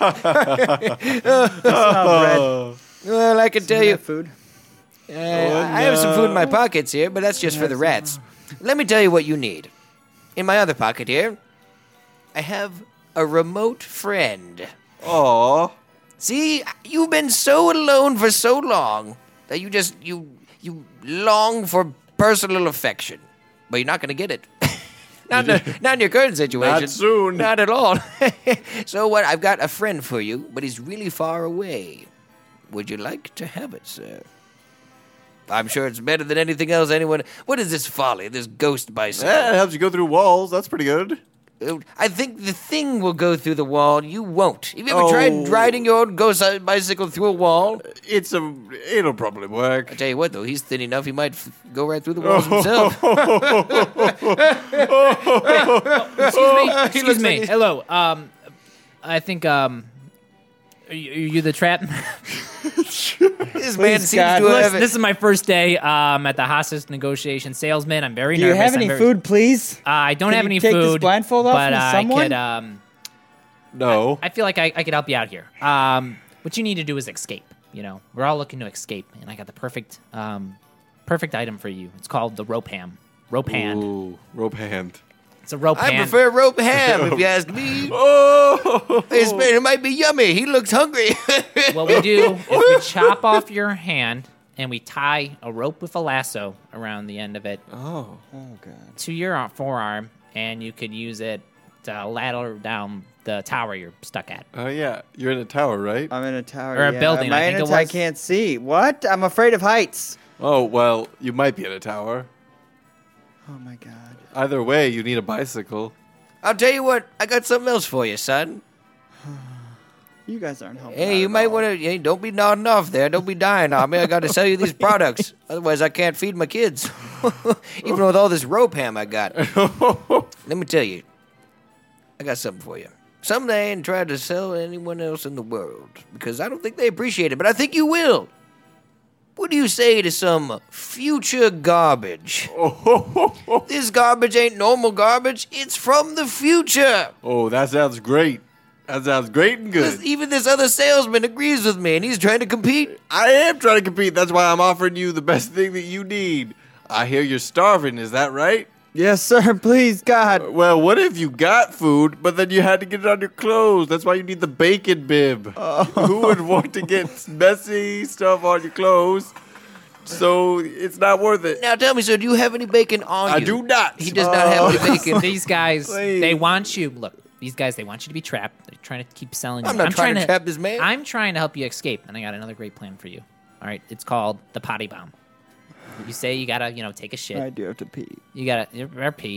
Well, I can tell you. Food. I have some food in my pockets here, but that's just for the rats. Let me tell you what you need. In my other pocket here, I have a remote friend. Aw. See, you've been so alone for so long that you long for personal affection, but you're not going to get it. Not in your current situation. Not soon. Not at all. So what? I've got a friend for you, but he's really far away. Would you like to have it, sir? I'm sure it's better than anything else anyone... What is this folly, this ghost bicycle? Yeah, it helps you go through walls. That's pretty good. I think the thing will go through the wall. You won't. Have you ever tried riding your own ghost bicycle through a wall? It'll probably work. I tell you what, though, he's thin enough. He might go right through the walls himself. Excuse me. Hello. I think are you the trap? This man seems God. to have Listen, it. this is my first day at the hostage negotiation salesman. I'm very Do you nervous. have I'm any very- food, please? I don't Can have you any take food. this blindfold off but from I someone? could. No. I feel like I could help you out here. What you need to do is escape. You know, we're all looking to escape, and I got the perfect item for you. It's called the rope ham. Rope hand. Ooh, rope hand. It's a rope I hand. prefer rope ham, if you ask me. Oh! It might be yummy. He looks hungry. What we do is we chop off your hand and we tie a rope with a lasso around the end of it Oh. Oh, God. to your forearm, and you could use it to ladder down the tower you're stuck at. Oh, yeah. You're in a tower, right? I'm in a tower. Or a yeah. building, Am I I think in it a I was. can't see. What? I'm afraid of heights. Oh, well, you might be in a tower. Oh, my God. Either way, you need a bicycle. I'll tell you what. I got something else for you, son. You guys aren't helping. Hey, you might want to. Hey, don't be nodding off there. Don't be dying on me. I got to sell you these products. Otherwise, I can't feed my kids. Even with all this rope ham I got. Let me tell you. I got something for you. Something I ain't tried to sell to anyone else in the world. Because I don't think they appreciate it. But I think you will. What do you say to some future garbage? This garbage ain't normal garbage. It's from the future. Oh, that sounds great. That sounds great and good. Even this other salesman agrees with me, and he's trying to compete. I am trying to compete. That's why I'm offering you the best thing that you need. I hear you're starving. Is that right? Yes, sir. Please, God. Well, what if you got food, but then you had to get it on your clothes? That's why you need the bacon bib. Who would want to get messy stuff on your clothes? So it's not worth it. Now tell me, sir, do you have any bacon on you? I do not. He does not have any bacon. These guys, Please. they want you. Look, these guys, they want you to be trapped. They're trying to keep selling you. I'm not trying to trap this man. I'm trying to help you escape, and I got another great plan for you. All right, it's called the potty bomb. You say you gotta, take a shit. I do have to pee. You gotta or pee.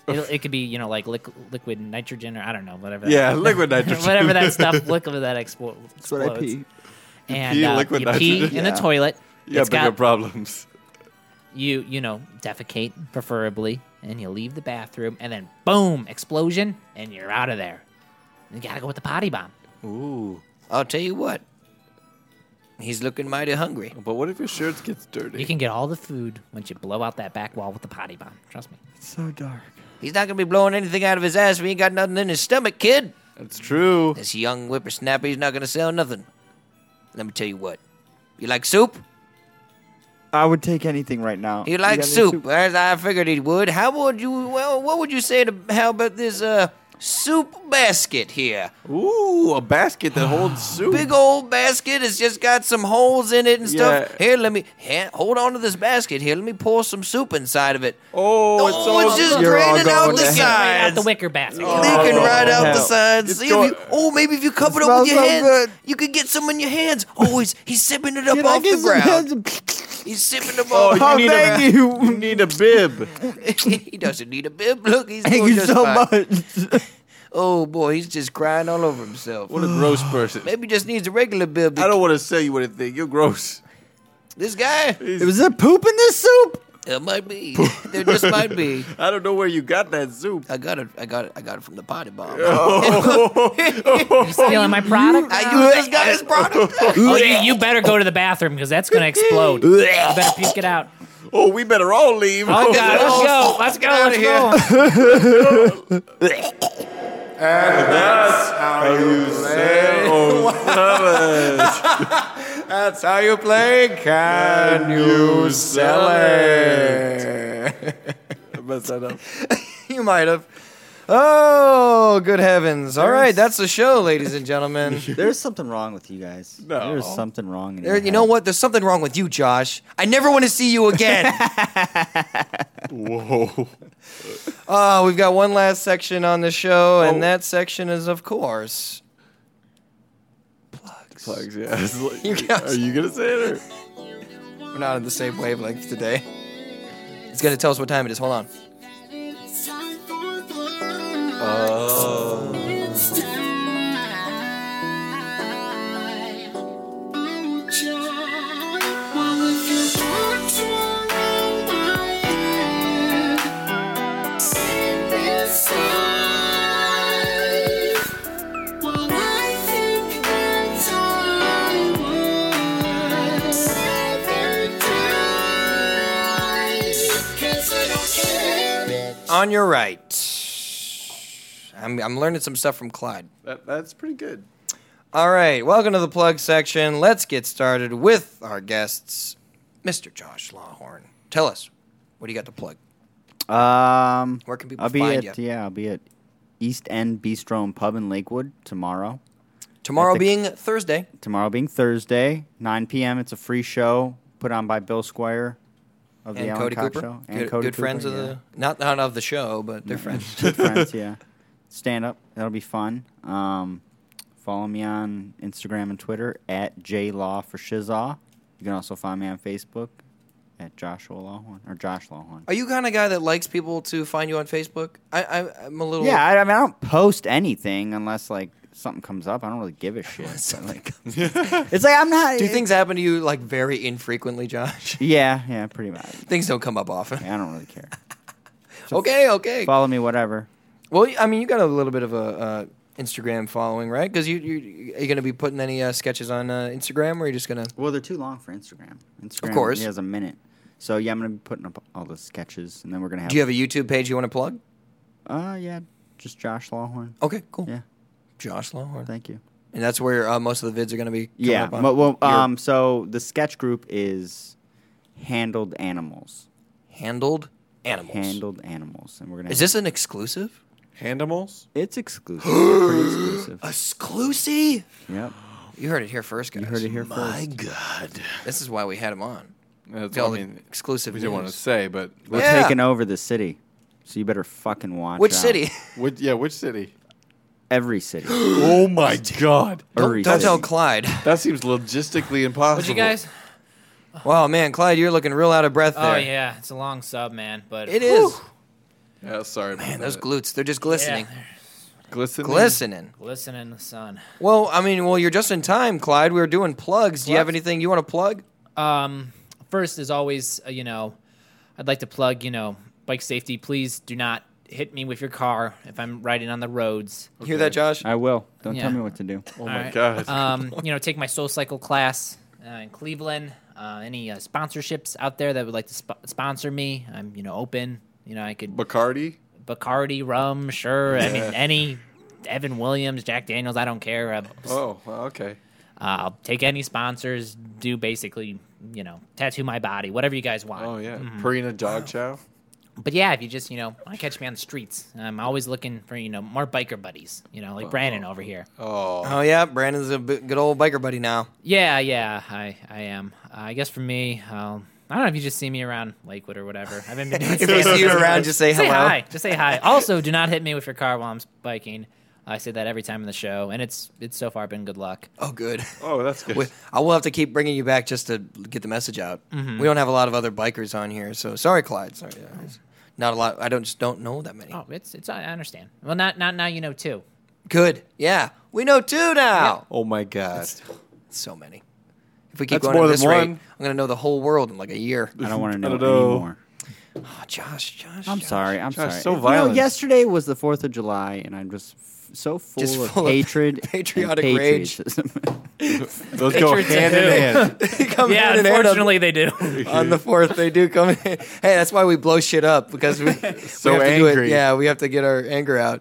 It could be, like liquid nitrogen or I don't know, whatever. Yeah, liquid nitrogen. Whatever that stuff, liquid that explodes. That's what I pee. And pee liquid you pee nitrogen? in the toilet. You have bigger problems. You defecate preferably, and you leave the bathroom, and then boom, explosion, and you're out of there. You gotta go with the potty bomb. Ooh. I'll tell you what. He's looking mighty hungry. But what if your shirt gets dirty? You can get all the food once you blow out that back wall with the potty bomb. Trust me. It's so dark. He's not gonna be blowing anything out of his ass if he ain't got nothing in his stomach, kid. That's true. This young whippersnapper, he's not gonna sell nothing. Let me tell you what. You like soup? I would take anything right now. He likes got any soup, as I figured he would. What would you say to how about this soup basket here? Ooh, a basket that holds soup. Big old basket. It's just got some holes in it and stuff. Yeah. Here, hold on to this basket here. Let me pour some soup inside of it. Oh, it's all it's just You're all draining out going the to hell. Right out the sides. wicker basket. Leaking right out the hell. sides. It's See going- maybe if you cover it up smells with your so hands, good. you could get some in your hands. Oh, he's sipping it up Can I off get the some ground. hands? He's sipping them Oh, off. you need thank a, you. you need a bib. He doesn't need a bib. Look, he's Thank doing you just so fine. much. Oh boy, he's just crying all over himself. What a gross person. Maybe just needs a regular bib. I don't want to say you anything. You're gross. This guy, Was there poop in this soup? there might be. There just might be. I don't know where you got that soup. I got it from the potty bomb. You stealing my product? I use this guy's product. Oh, you better go to the bathroom because that's gonna explode. You better puke it out. Oh, we better all leave. Oh God, let's go. Let's go. That's how you say That's how you play. Can you sell it? I messed that up. You might have. Oh, good heavens. All right, that's the show, ladies and gentlemen. There's something wrong with you guys. No. There's something wrong. In There, your you know head. what? There's something wrong with you, Josh. I never want to see you again. Whoa. We've got one last section on the show, and that section is, of course, Plugs, yeah. It's like- You guys- Are you going to say it? Or? we're not on the same wavelength today. It's going to tell us what time it is. Hold on. On your right. I'm learning some stuff from Clyde. That's pretty good. All right, welcome to the plug section. Let's get started with our guests, Mr. Josh Lawhorn. Tell us, what do you got to plug? Where can people I'll be find at you? I'll be at East End Bistro and Pub in Lakewood tomorrow. Tomorrow I think- being Thursday. Tomorrow being Thursday, 9 p.m. It's a free show put on by Bill Squire of the And Alan Cody Cox Cooper. Show. Good friends of the not of the show, but they're friends. Good friends, yeah. Stand up. That'll be fun. Follow me on Instagram and Twitter at JLawForShizaw. You can also find me on Facebook at Joshua Lawhorn or Josh Lawhorn. Are you kind of guy that likes people to find you on Facebook? I'm a little. Yeah, I mean, I don't post anything unless like something comes up. I don't really give a shit. But, like, it's like I'm not. Do things happen to you like very infrequently, Josh? Yeah, pretty much. Things don't come up often. I don't really care. Okay. Follow me, whatever. Well, I mean, you got a little bit of a Instagram following, right? Because you are you going to be putting any sketches on Instagram, or are you just going to? Well, they're too long for Instagram. Instagram, course. has a minute. So yeah, I'm gonna be putting up all the sketches, and then we're gonna have. Do you have a YouTube page you want to plug? Yeah, just Josh Lawhorn. Okay, cool. Yeah, Josh Lawhorn. thank you. And that's where most of the vids are going to be. Coming Yeah, up on well, so the sketch group is Handled Animals. Handled Animals. Handled Animals, and we're gonna. Is this an exclusive? Handimals? It's exclusive. Pretty exclusive. Exclusive? Yep. You heard it here first, guys. You heard it here My first. God. This is why we had him on. That's All all I the mean. exclusive We didn't want to news. say, but We're Yeah. taking over the city, so you better fucking watch Which out. city? which city? Every city. Oh my God! Every Don't city. tell Clyde. That seems logistically impossible. What'd you guys? Wow, man, Clyde, you're looking real out of breath there. Oh yeah, it's a long sub, man. But It is. Yeah, sorry. Man, those glutes, they're just glistening. glistening. Glistening. Glisten in the sun. Well, I mean, you're just in time, Clyde. We were doing plugs. Do you have anything you want to plug? First, as always, I'd like to plug, bike safety. Please do not hit me with your car if I'm riding on the roads. You hear that, Josh? I will. Don't Yeah. tell me what to do. Oh my Alright. god. Take my Soul Cycle class in Cleveland. Any sponsorships out there that would like to sponsor me? I'm, open. I could Bacardi. Bacardi, rum, sure. I mean, any Evan Williams, Jack Daniels, I don't care. Oh, well, okay. I'll take any sponsors. Do basically, tattoo my body, whatever you guys want. Oh yeah. Purina Dog Chow. But yeah, if you just, want to catch me on the streets, I'm always looking for, more biker buddies, like Brandon over here. Oh, yeah. Brandon's a good old biker buddy now. Yeah, I am. I guess for me, I don't know if you just see me around Lakewood or whatever. I haven't been doing If we see you around, just say hello. Hi. Just say hi. Also, do not hit me with your car while I'm biking. I say that every time in the show, and it's so far been good luck. Oh, good. Oh, that's good. I will have to keep bringing you back just to get the message out. Mm-hmm. We don't have a lot of other bikers on here, so sorry, Clyde. Sorry, not a lot. I just don't know that many. Oh, it's. I understand. Well, not now. You know too. Good. Yeah, we know two now. Oh my god. So many. If we keep That's going more at than this rate, one. I'm going to know the whole world in like a year. I don't want to I know don't know. anymore. Oh, Josh. I'm sorry. I'm Josh, sorry. so violent. Yesterday was the 4th of July, and I'm just so full Just of full of hatred, patriotic and rage. patriotism. Those go hand in hand. They come Yeah, hand in hand unfortunately they do. on the 4th. They do come in. Hey, that's why we blow shit up, because we So we have to do it. angry. Yeah, we have to get our anger out.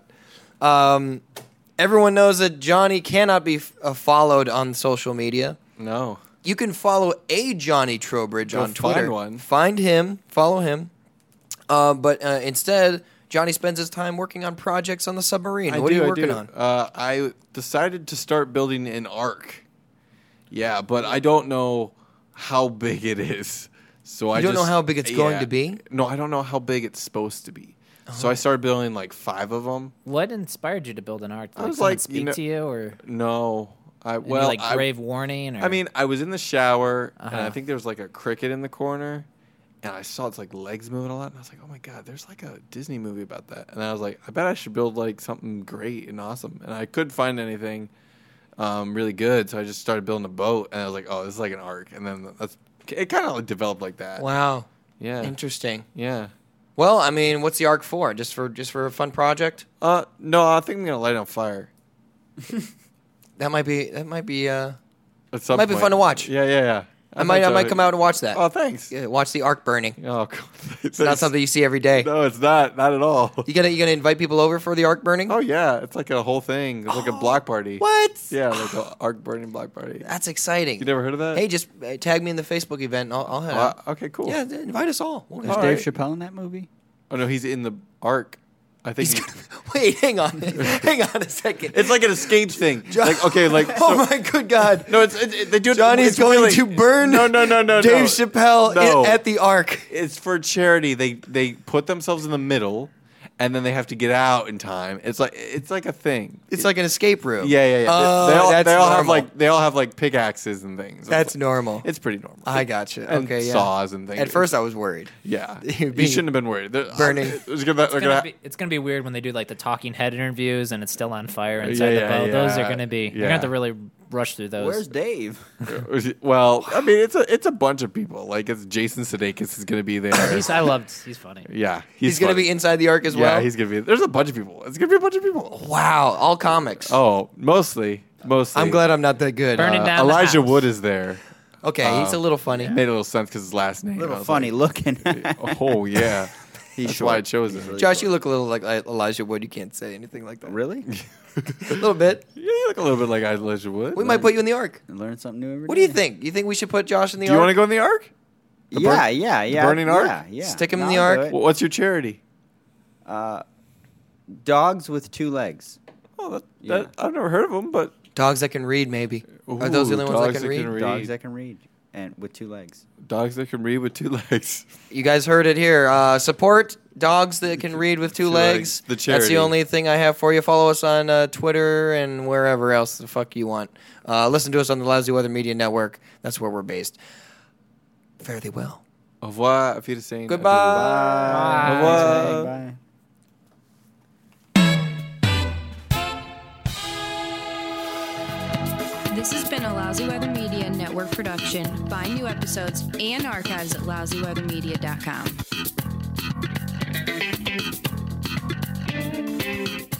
Everyone knows that Johnny cannot be followed on social media. No. You can follow a Johnny Trowbridge Go on Twitter. find one. Find him, follow him. But instead, Johnny spends his time working on projects on the submarine. What are you working on? I decided to start building an ark. Yeah, but I don't know how big it is. So I You don't just, know how big it's going to be? No, I don't know how big it's supposed to be. So I started building like 5 of them. What inspired you to build an ark? I Like was someone like, speak to you, or No, I any, well, like I, grave warning? Or? I mean, I was in the shower and Uh-huh. I think there was like a cricket in the corner, and I saw its like legs moving a lot, and I was like, oh my god, there's like a Disney movie about that, and I was like, I bet I should build like something great and awesome, and I couldn't find anything really good, so I just started building a boat, and I was like, oh, this is like an ark, and then it kind of developed like that. Wow. Yeah, Interesting. yeah. Well, I mean, what's the arc for? Just for a fun project? No, I think I'm gonna light it on fire. That might be At some might be point. fun to watch. Yeah. I might come out and watch that. Oh, thanks. Yeah, watch the arc burning. Oh, cool. It's not something you see every day. No, it's not at all. You gonna invite people over for the arc burning? Oh yeah, it's like a whole thing. It's like a block party. What? Yeah, like an arc burning block party. That's exciting. You never heard of that? Hey, just tag me in the Facebook event. And I'll head out. Okay, cool. Yeah, invite us all. We'll Is go. Dave right. Chappelle in that movie? Oh no, he's in the arc. I think Wait, hang on. Hang on a second. it's like an escape thing. Like okay, like Oh so- my good God. no, they do. Johnny's it's going really- to burn No, Dave Chappelle No. at the arc. It's for charity. They put themselves in the middle, and then they have to get out in time. It's like a thing. It's like an escape room. Yeah. Oh, that's they all have normal. they all have like pickaxes and things. That's normal. It's pretty normal. I gotcha. And Okay, yeah. saws and things. At first, I was worried. Yeah, You'd you be shouldn't have been worried. burning. It's gonna be weird when they do like the talking head interviews and it's still on fire inside the boat. Those are gonna be. You're gonna have to really rush through those. Where's Dave? Well, I mean, it's a bunch of people. Like it's Jason Sudeikis is going to be there. He's funny. Yeah, He's going to funny. be inside the arc as well. Yeah, he's going to be. There's a bunch of people. It's going to be a bunch of people. Wow, all comics. Oh, mostly. I'm glad I'm not that good. Burning down the Elijah house. Wood is there. Okay, he's a little funny. Made a little sense because his last name. A little I was funny looking. like, oh yeah, He's that's short. why I chose it. really Josh, you look a little like Elijah Wood. You can't say anything like that. Really? A little bit. Yeah, you look a little bit like Elijah Wood. We might put you in the arc. Learn something new every day. What do you think? You think we should put Josh in the Do you want to arc? go in the ark? Yeah. burning ark? Yeah. Stick him in No, the I'll ark? do it. What's your charity? Dogs with 2 legs. Oh, Yeah. I've never heard of them, but Dogs that can read, maybe. Are those the only Ooh, ones that dogs can read? Dogs that can read and with 2 legs. dogs that can read with 2 legs. You guys heard it here. Support dogs that can read with 2 legs. The That's charity. the only thing I have for you. Follow us on Twitter and wherever else the fuck you want. Listen to us on the Lousy Weather Media Network. That's where we're based. Fare thee well. Au revoir, auf Wiedersehen. Goodbye. Au revoir. Bye. Lousy Weather Media Network production. Find new episodes and archives at lousyweathermedia.com.